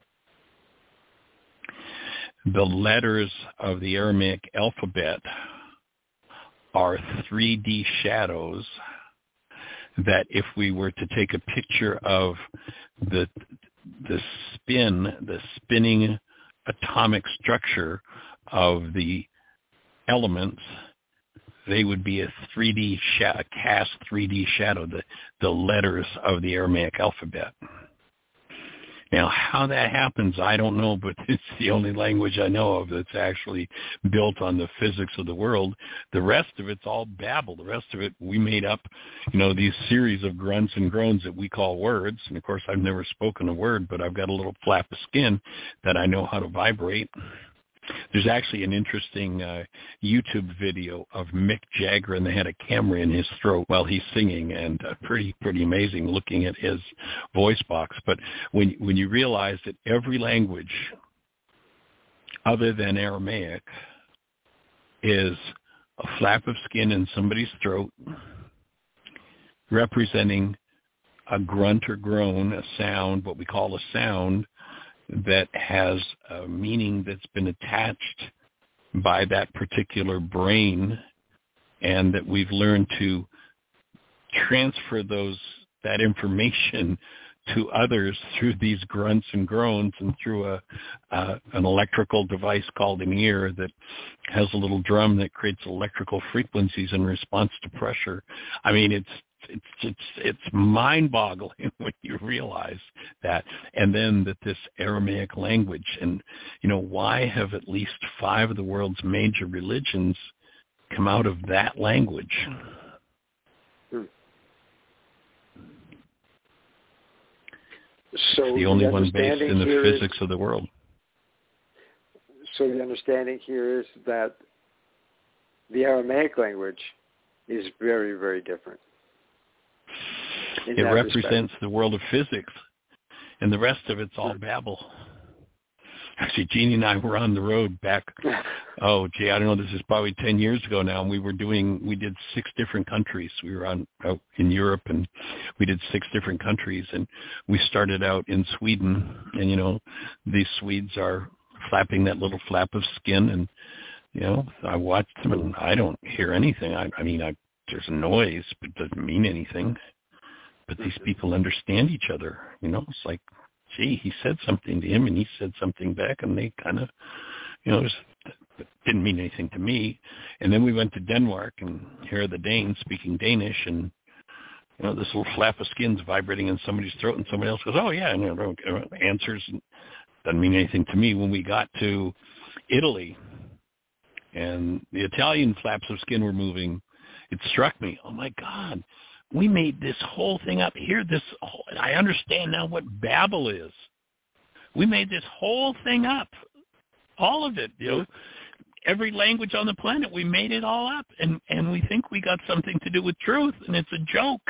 A: The letters of the Aramaic alphabet are three D shadows that if we were to take a picture of the the spin, the spinning atomic structure of the elements, they would be a three D sh- a cast three D shadow, the, the letters of the Aramaic alphabet. Now, how that happens, I don't know, but it's the only language I know of that's actually built on the physics of the world. The rest of it's all babble. The rest of it, we made up, you know, these series of grunts and groans that we call words. And, of course, I've never spoken a word, but I've got a little flap of skin that I know how to vibrate. There's actually an interesting uh, YouTube video of Mick Jagger, and they had a camera in his throat while he's singing, and uh, pretty pretty amazing looking at his voice box. But when when you realize that every language other than Aramaic is a flap of skin in somebody's throat representing a grunt or groan, a sound, what we call a sound, that has a meaning that's been attached by that particular brain, and that we've learned to transfer those that information to others through these grunts and groans and through a uh, an electrical device called an ear that has a little drum that creates electrical frequencies in response to pressure. I mean, it's It's it's it's mind-boggling when you realize that, and then that this Aramaic language, and you know, why have at least five of the world's major religions come out of that language?
E: Hmm.
A: It's
E: So
A: the only
E: the
A: one based in the physics
E: is,
A: of the world.
E: So the understanding here is that the Aramaic language is very, very different.
A: It represents respect. the world of physics, and the rest of it's all babble. Actually, Jeannie and I were on the road back, oh, gee, I don't know, this is probably ten years ago now, and we were doing, we did six different countries. We were on out in Europe, and we did six different countries, and we started out in Sweden, and, you know, these Swedes are flapping that little flap of skin, and, you know, I watched them, and I don't hear anything. I, I mean, I, there's a noise, but it doesn't mean anything. But these people understand each other, you know, it's like, gee, he said something to him, and he said something back, and they kind of, you know, it, was, it didn't mean anything to me. And then we went to Denmark, and here are the Danes speaking Danish, and, you know, this little flap of skin's vibrating in somebody's throat, and somebody else goes, oh, yeah, and you know, answers. And doesn't mean anything to me. When we got to Italy, and the Italian flaps of skin were moving, it struck me, oh, my God. We made this whole thing up here. This whole, I understand now what Babel is. We made this whole thing up, all of it. You know, every language on the planet, we made it all up, and and we think we got something to do with truth, and it's a joke.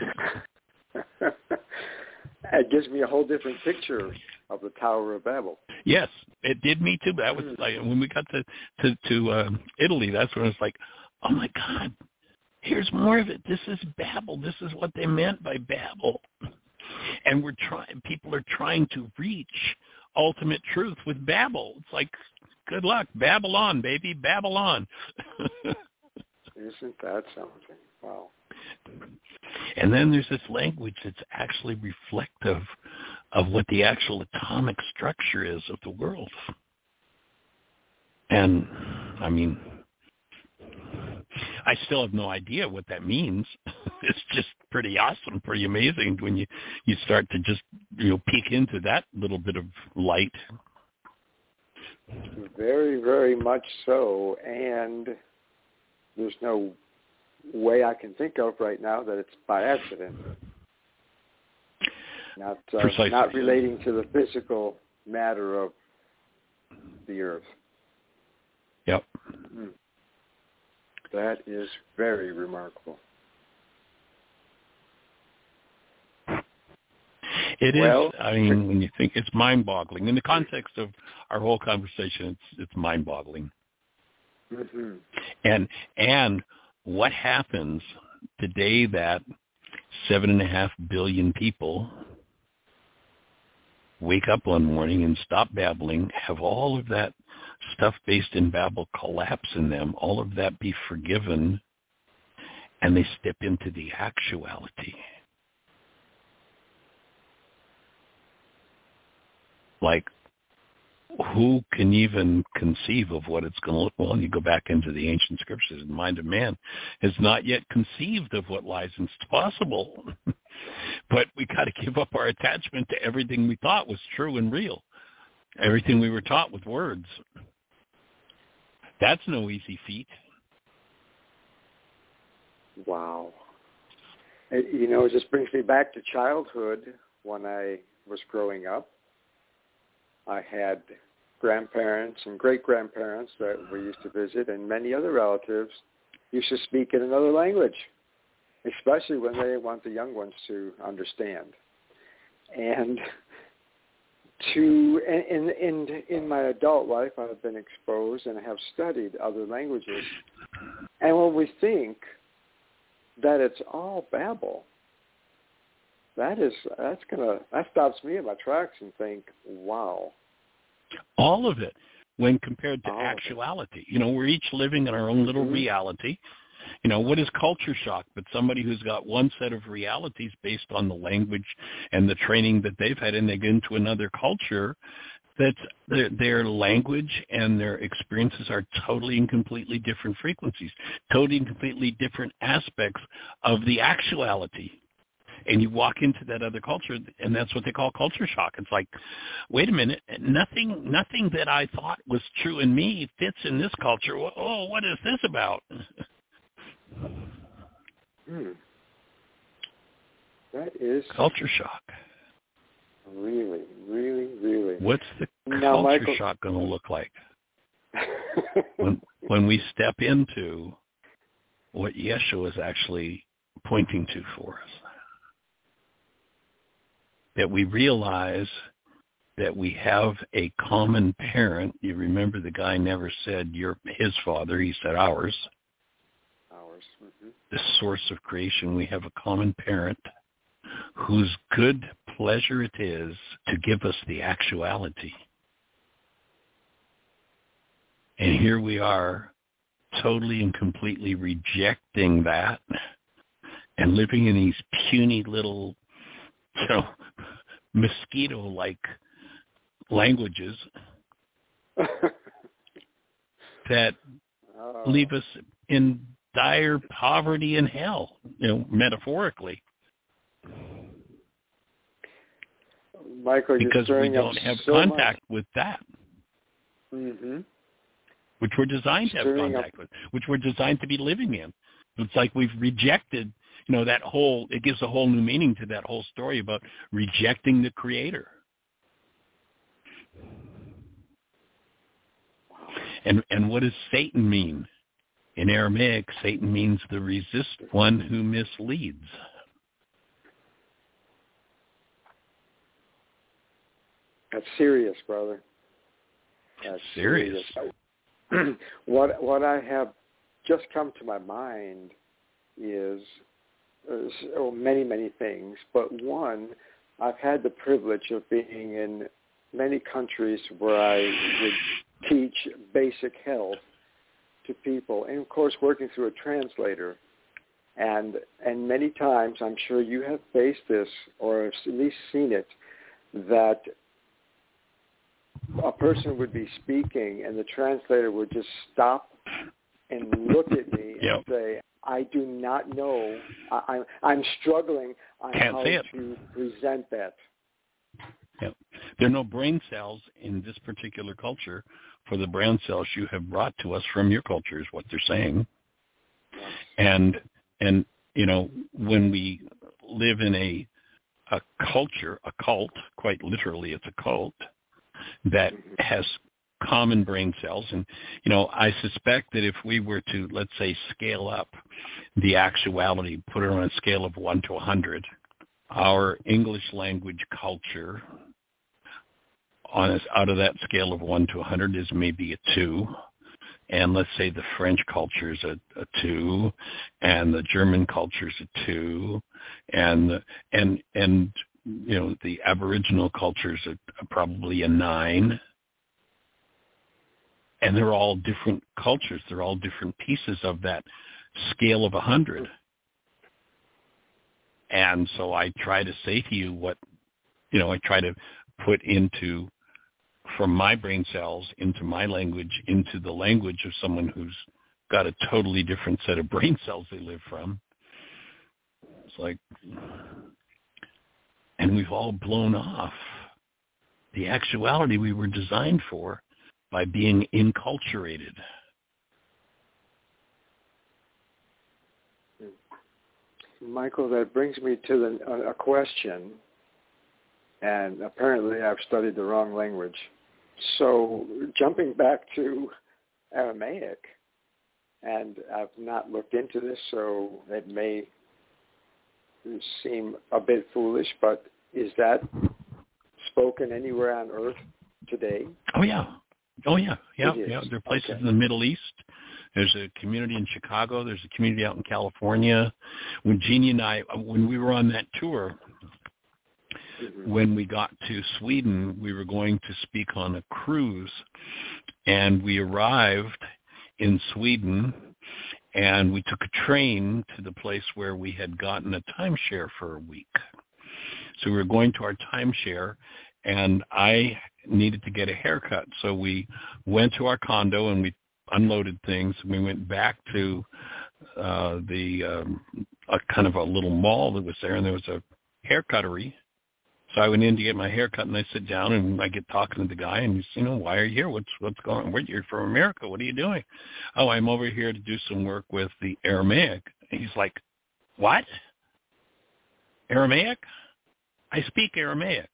E: It gives me a whole different picture of the Tower of Babel.
A: Yes, it did me too. That was like when we got to to, to uh, Italy. That's when it's like, oh my God. Here's more of it. This is Babel. This is what they meant by Babel. And we're trying. People are trying to reach ultimate truth with Babel. It's like, good luck, Babylon, baby, Babylon.
E: Isn't that something? Wow.
A: And then there's this language that's actually reflective of what the actual atomic structure is of the world. And I mean, I still have no idea what that means. It's just pretty awesome, pretty amazing when you, you start to just, you know, peek into that little bit of light.
E: Very, very much so. And there's no way I can think of right now that it's by accident. Not uh, not relating to the physical matter of the earth.
A: Yep.
E: Mm. That is very remarkable.
A: It
E: well,
A: is. I mean, when you think, it's mind-boggling. In the context of our whole conversation, it's it's mind-boggling.
E: Mm-hmm.
A: And and what happens the day that seven and a half billion people wake up one morning and stop babbling, have all of that stuff based in Babel collapse in them, all of that be forgiven, and they step into the actuality. Like, who can even conceive of what it's going to look like? Well, you go back into the ancient scriptures, the mind of man has not yet conceived of what lies in it's possible. But we got to give up our attachment to everything we thought was true and real, everything we were taught with words. That's no easy feat.
E: Wow. It, you know, it just brings me back to childhood when I was growing up. I had grandparents and great-grandparents that we used to visit, and many other relatives used to speak in another language, especially when they want the young ones to understand. And to in in in my adult life, I've been exposed and have studied other languages. And when we think that it's all Babel, that is that's gonna that stops me in my tracks and think, wow.
A: All of it, when compared to
E: all
A: actuality. You know, we're each living in our own little
E: mm-hmm.
A: reality. You know, what is culture shock but somebody who's got one set of realities based on the language and the training that they've had, and they get into another culture that their, their language and their experiences are totally and completely different frequencies, totally and completely different aspects of the actuality. And you walk into that other culture, and that's what they call culture shock. It's like, wait a minute, nothing nothing that I thought was true in me fits in this culture. Oh, what is this about?
E: Hmm. That is
A: culture shock.
E: Really, really, really.
A: What's the
E: now,
A: culture
E: Michael...
A: shock going to look like when when we step into what Yeshua is actually pointing to for us? That we realize that we have a common parent. You remember the guy never said your his father, he said ours.
E: Ours. Mm-hmm.
A: The source of creation, we have a common parent whose good pleasure it is to give us the actuality. And here we are, totally and completely rejecting that and living in these puny little, you know, mosquito-like languages that
E: oh.
A: leave us in dire poverty and hell, you know, metaphorically.
E: Michael,
A: because
E: you're
A: we don't have
E: so
A: contact
E: much.
A: with that.
E: Mm-hmm.
A: Which we're designed to have
E: Stirring
A: contact
E: up.
A: with, which we're designed to be living in. It's like we've rejected, you know, that whole, it gives a whole new meaning to that whole story about rejecting the Creator. And and what does Satan mean? In Aramaic, Satan means the resist one who misleads.
E: That's serious, brother. That's
A: Serious.
E: serious. what what I have just come to my mind is uh, oh, many, many things, but one, I've had the privilege of being in many countries where I would teach basic health to people, and of course working through a translator. And and many times, I'm sure you have faced this, or at least seen it, that a person would be speaking and the translator would just stop and look at me
A: Yep.
E: and say, I do not know, I, I'm, I'm struggling on
A: Can't
E: how
A: say it.
E: to present that.
A: Yep. There are no brain cells in this particular culture for the brain cells you have brought to us from your culture, is what they're saying. And, and you know, when we live in a a culture, a cult, quite literally it's a cult, that has common brain cells. And, you know, I suspect that if we were to, let's say, scale up the actuality, put it on a scale of one to one hundred, our English language culture on a, out of that scale of one to one hundred is maybe a two. And let's say the French culture is a, a two, and the German culture is a two, and the, and and you know the Aboriginal culture is a, a, probably a nine. And they're all different cultures. They're all different pieces of that scale of a hundred. And so I try to say to you what, you know, I try to put into, from my brain cells into my language, into the language of someone who's got a totally different set of brain cells they live from. It's like, and we've all blown off the actuality we were designed for by being enculturated.
E: Michael, that brings me to the, a question, and apparently I've studied the wrong language. So jumping back to Aramaic, and I've not looked into this, so it may seem a bit foolish, but is that spoken anywhere on earth today?
A: Oh, yeah. Oh, yeah. Yeah,
E: It is.
A: yeah. There are places
E: Okay.
A: in the Middle East. There's a community in Chicago. There's a community out in California. When Jeannie and I, when we were on that tour,
E: Mm-hmm.
A: when we got to Sweden, we were going to speak on a cruise, and we arrived in Sweden, and we took a train to the place where we had gotten a timeshare for a week. So we were going to our timeshare, and I needed to get a haircut. So we went to our condo, and we unloaded things, and we went back to uh, the um, a kind of a little mall that was there, and there was a haircuttery. So I went in to get my hair cut, and I sit down, and I get talking to the guy, and he's, you know, why are you here? What's what's going on? Where, you're from America. What are you doing? Oh, I'm over here to do some work with the Aramaic. And he's like, what? Aramaic? I speak Aramaic.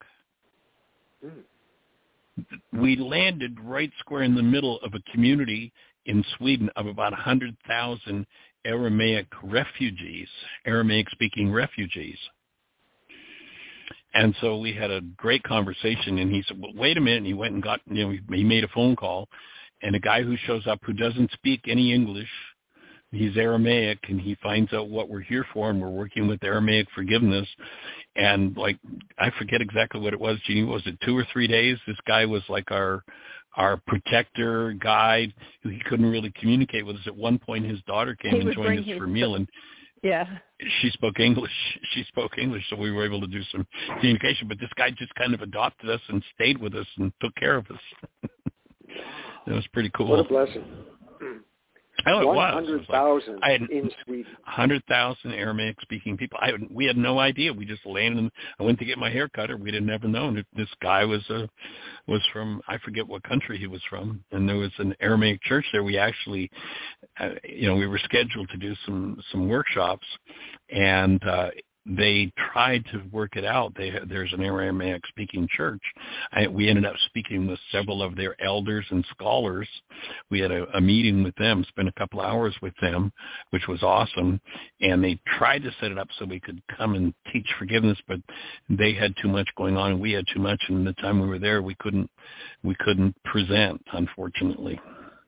E: Mm.
A: We landed right square in the middle of a community in Sweden of about one hundred thousand Aramaic refugees, Aramaic-speaking refugees. And so we had a great conversation, and he said, well, wait a minute. And he went and got, you know, he made a phone call, and a guy who shows up who doesn't speak any English, he's Aramaic, and he finds out what we're here for, and we're working with Aramaic forgiveness. And, like, I forget exactly what it was, Jeannie. Was it two or three days? This guy was like our our protector, guide, who he couldn't really communicate with us. At one point, his daughter came
B: he
A: and joined us for a meal, and
B: yeah.
A: She spoke English. She spoke English, so we were able to do some communication. But this guy just kind of adopted us and stayed with us and took care of us. That was pretty cool.
E: What a blessing.
A: Oh, it
E: one
A: was.
E: hundred thousand
A: like,
E: in Sweden.
A: one hundred thousand Aramaic-speaking people. I, we had no idea. We just landed. And I went to get my hair cut, or we'd have never known. This guy was uh, was from, I forget what country he was from, and there was an Aramaic church there. We actually, uh, you know, we were scheduled to do some, some workshops, and uh, they tried to work it out. They, there's an Aramaic-speaking church. I, we ended up speaking with several of their elders and scholars. We had a, a meeting with them, spent a couple hours with them, which was awesome. And they tried to set it up so we could come and teach forgiveness, but they had too much going on, and we had too much. And the time we were there, we couldn't we couldn't present, unfortunately.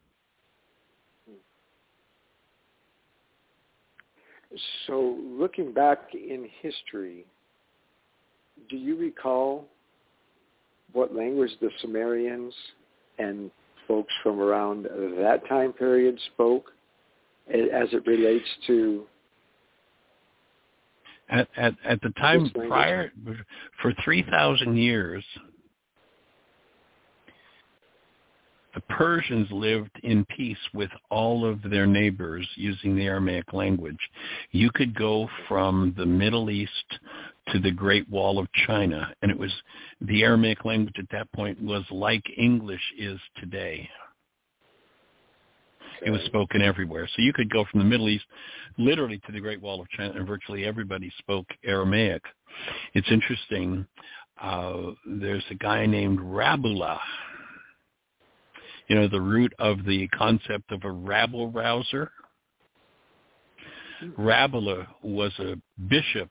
E: So looking back in history, do you recall what language the Sumerians and folks from around that time period spoke as it relates to
A: At, at, at the time prior, for three thousand years, the Persians lived in peace with all of their neighbors using the Aramaic language. You could go from the Middle East to the Great Wall of China, and it was the Aramaic language at that point was like English is today. Okay. It was spoken everywhere. So you could go from the Middle East literally to the Great Wall of China, and virtually everybody spoke Aramaic. It's interesting. Uh, there's a guy named Rabula. You know, the root of the concept of a rabble-rouser. Rabula was a bishop,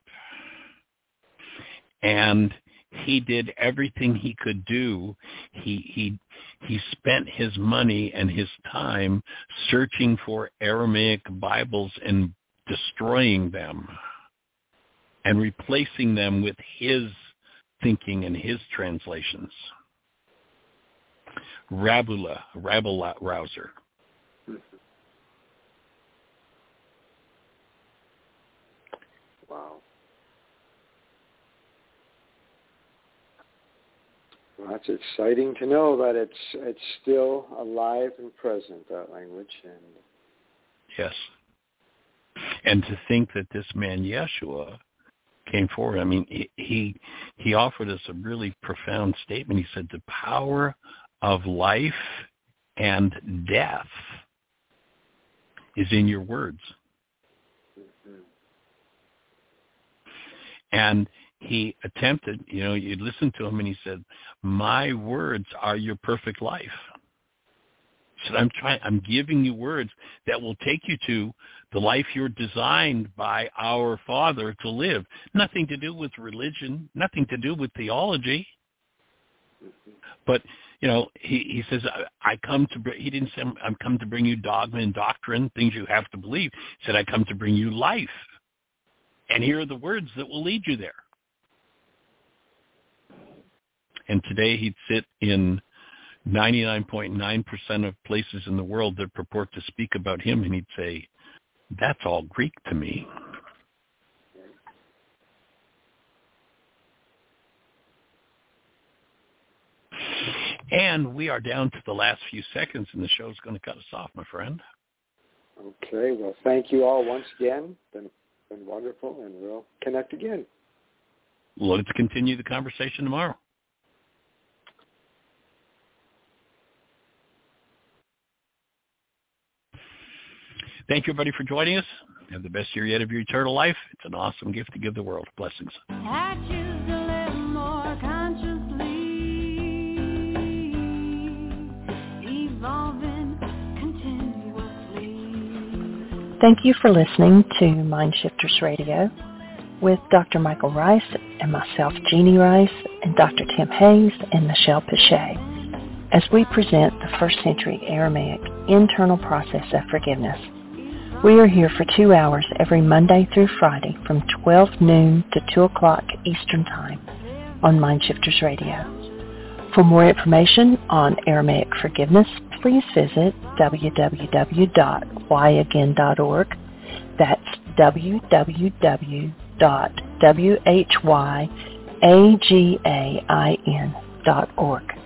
A: and he did everything he could do. He he he spent his money and his time searching for Aramaic Bibles and destroying them and replacing them with his thinking and his translations. Rabula, rabble-rouser.
E: Wow. Well, that's exciting to know that it's it's still alive and present, that language. And
A: yes. And to think that this man Yeshua came forward. I mean, he, he he offered us a really profound statement. He said, the power of life and death is in your words. Mm-hmm. And he attempted, you know, you'd listen to him and he said, my words are your perfect life. He said, I'm trying, I'm giving you words that will take you to the life you're designed by our Father to live. Nothing to do with religion, nothing to do with theology. Mm-hmm. But you know, he, he says, I, I come to, he didn't say, I'm come to bring you dogma and doctrine, things you have to believe. He said, I come to bring you life. And here are the words that will lead you there. And today he'd sit in ninety-nine point nine percent of places in the world that purport to speak about him, and he'd say, that's all Greek to me. And we are down to the last few seconds, and the show's going to cut us off, my friend.
E: Okay. Well, thank you all once again. It's been, been wonderful, and we'll connect again.
A: Let's continue the conversation tomorrow. Thank you, everybody, for joining us. Have the best year yet of your eternal life. It's an awesome gift to give the world. Blessings.
F: I choose to live more consciously, evolving continuously.
B: Thank you for listening to Mind Shifters Radio. with Doctor Michael Rice and myself, Jeannie Rice, and Doctor Tim Hayes and Michelle Pichet, as we present the first century Aramaic internal process of forgiveness. We are here for two hours every Monday through Friday from twelve noon to two o'clock Eastern Time on Mindshifters Radio. For more information on Aramaic forgiveness, please visit w w w dot why again dot org. That's w w w dot w h y again dot org.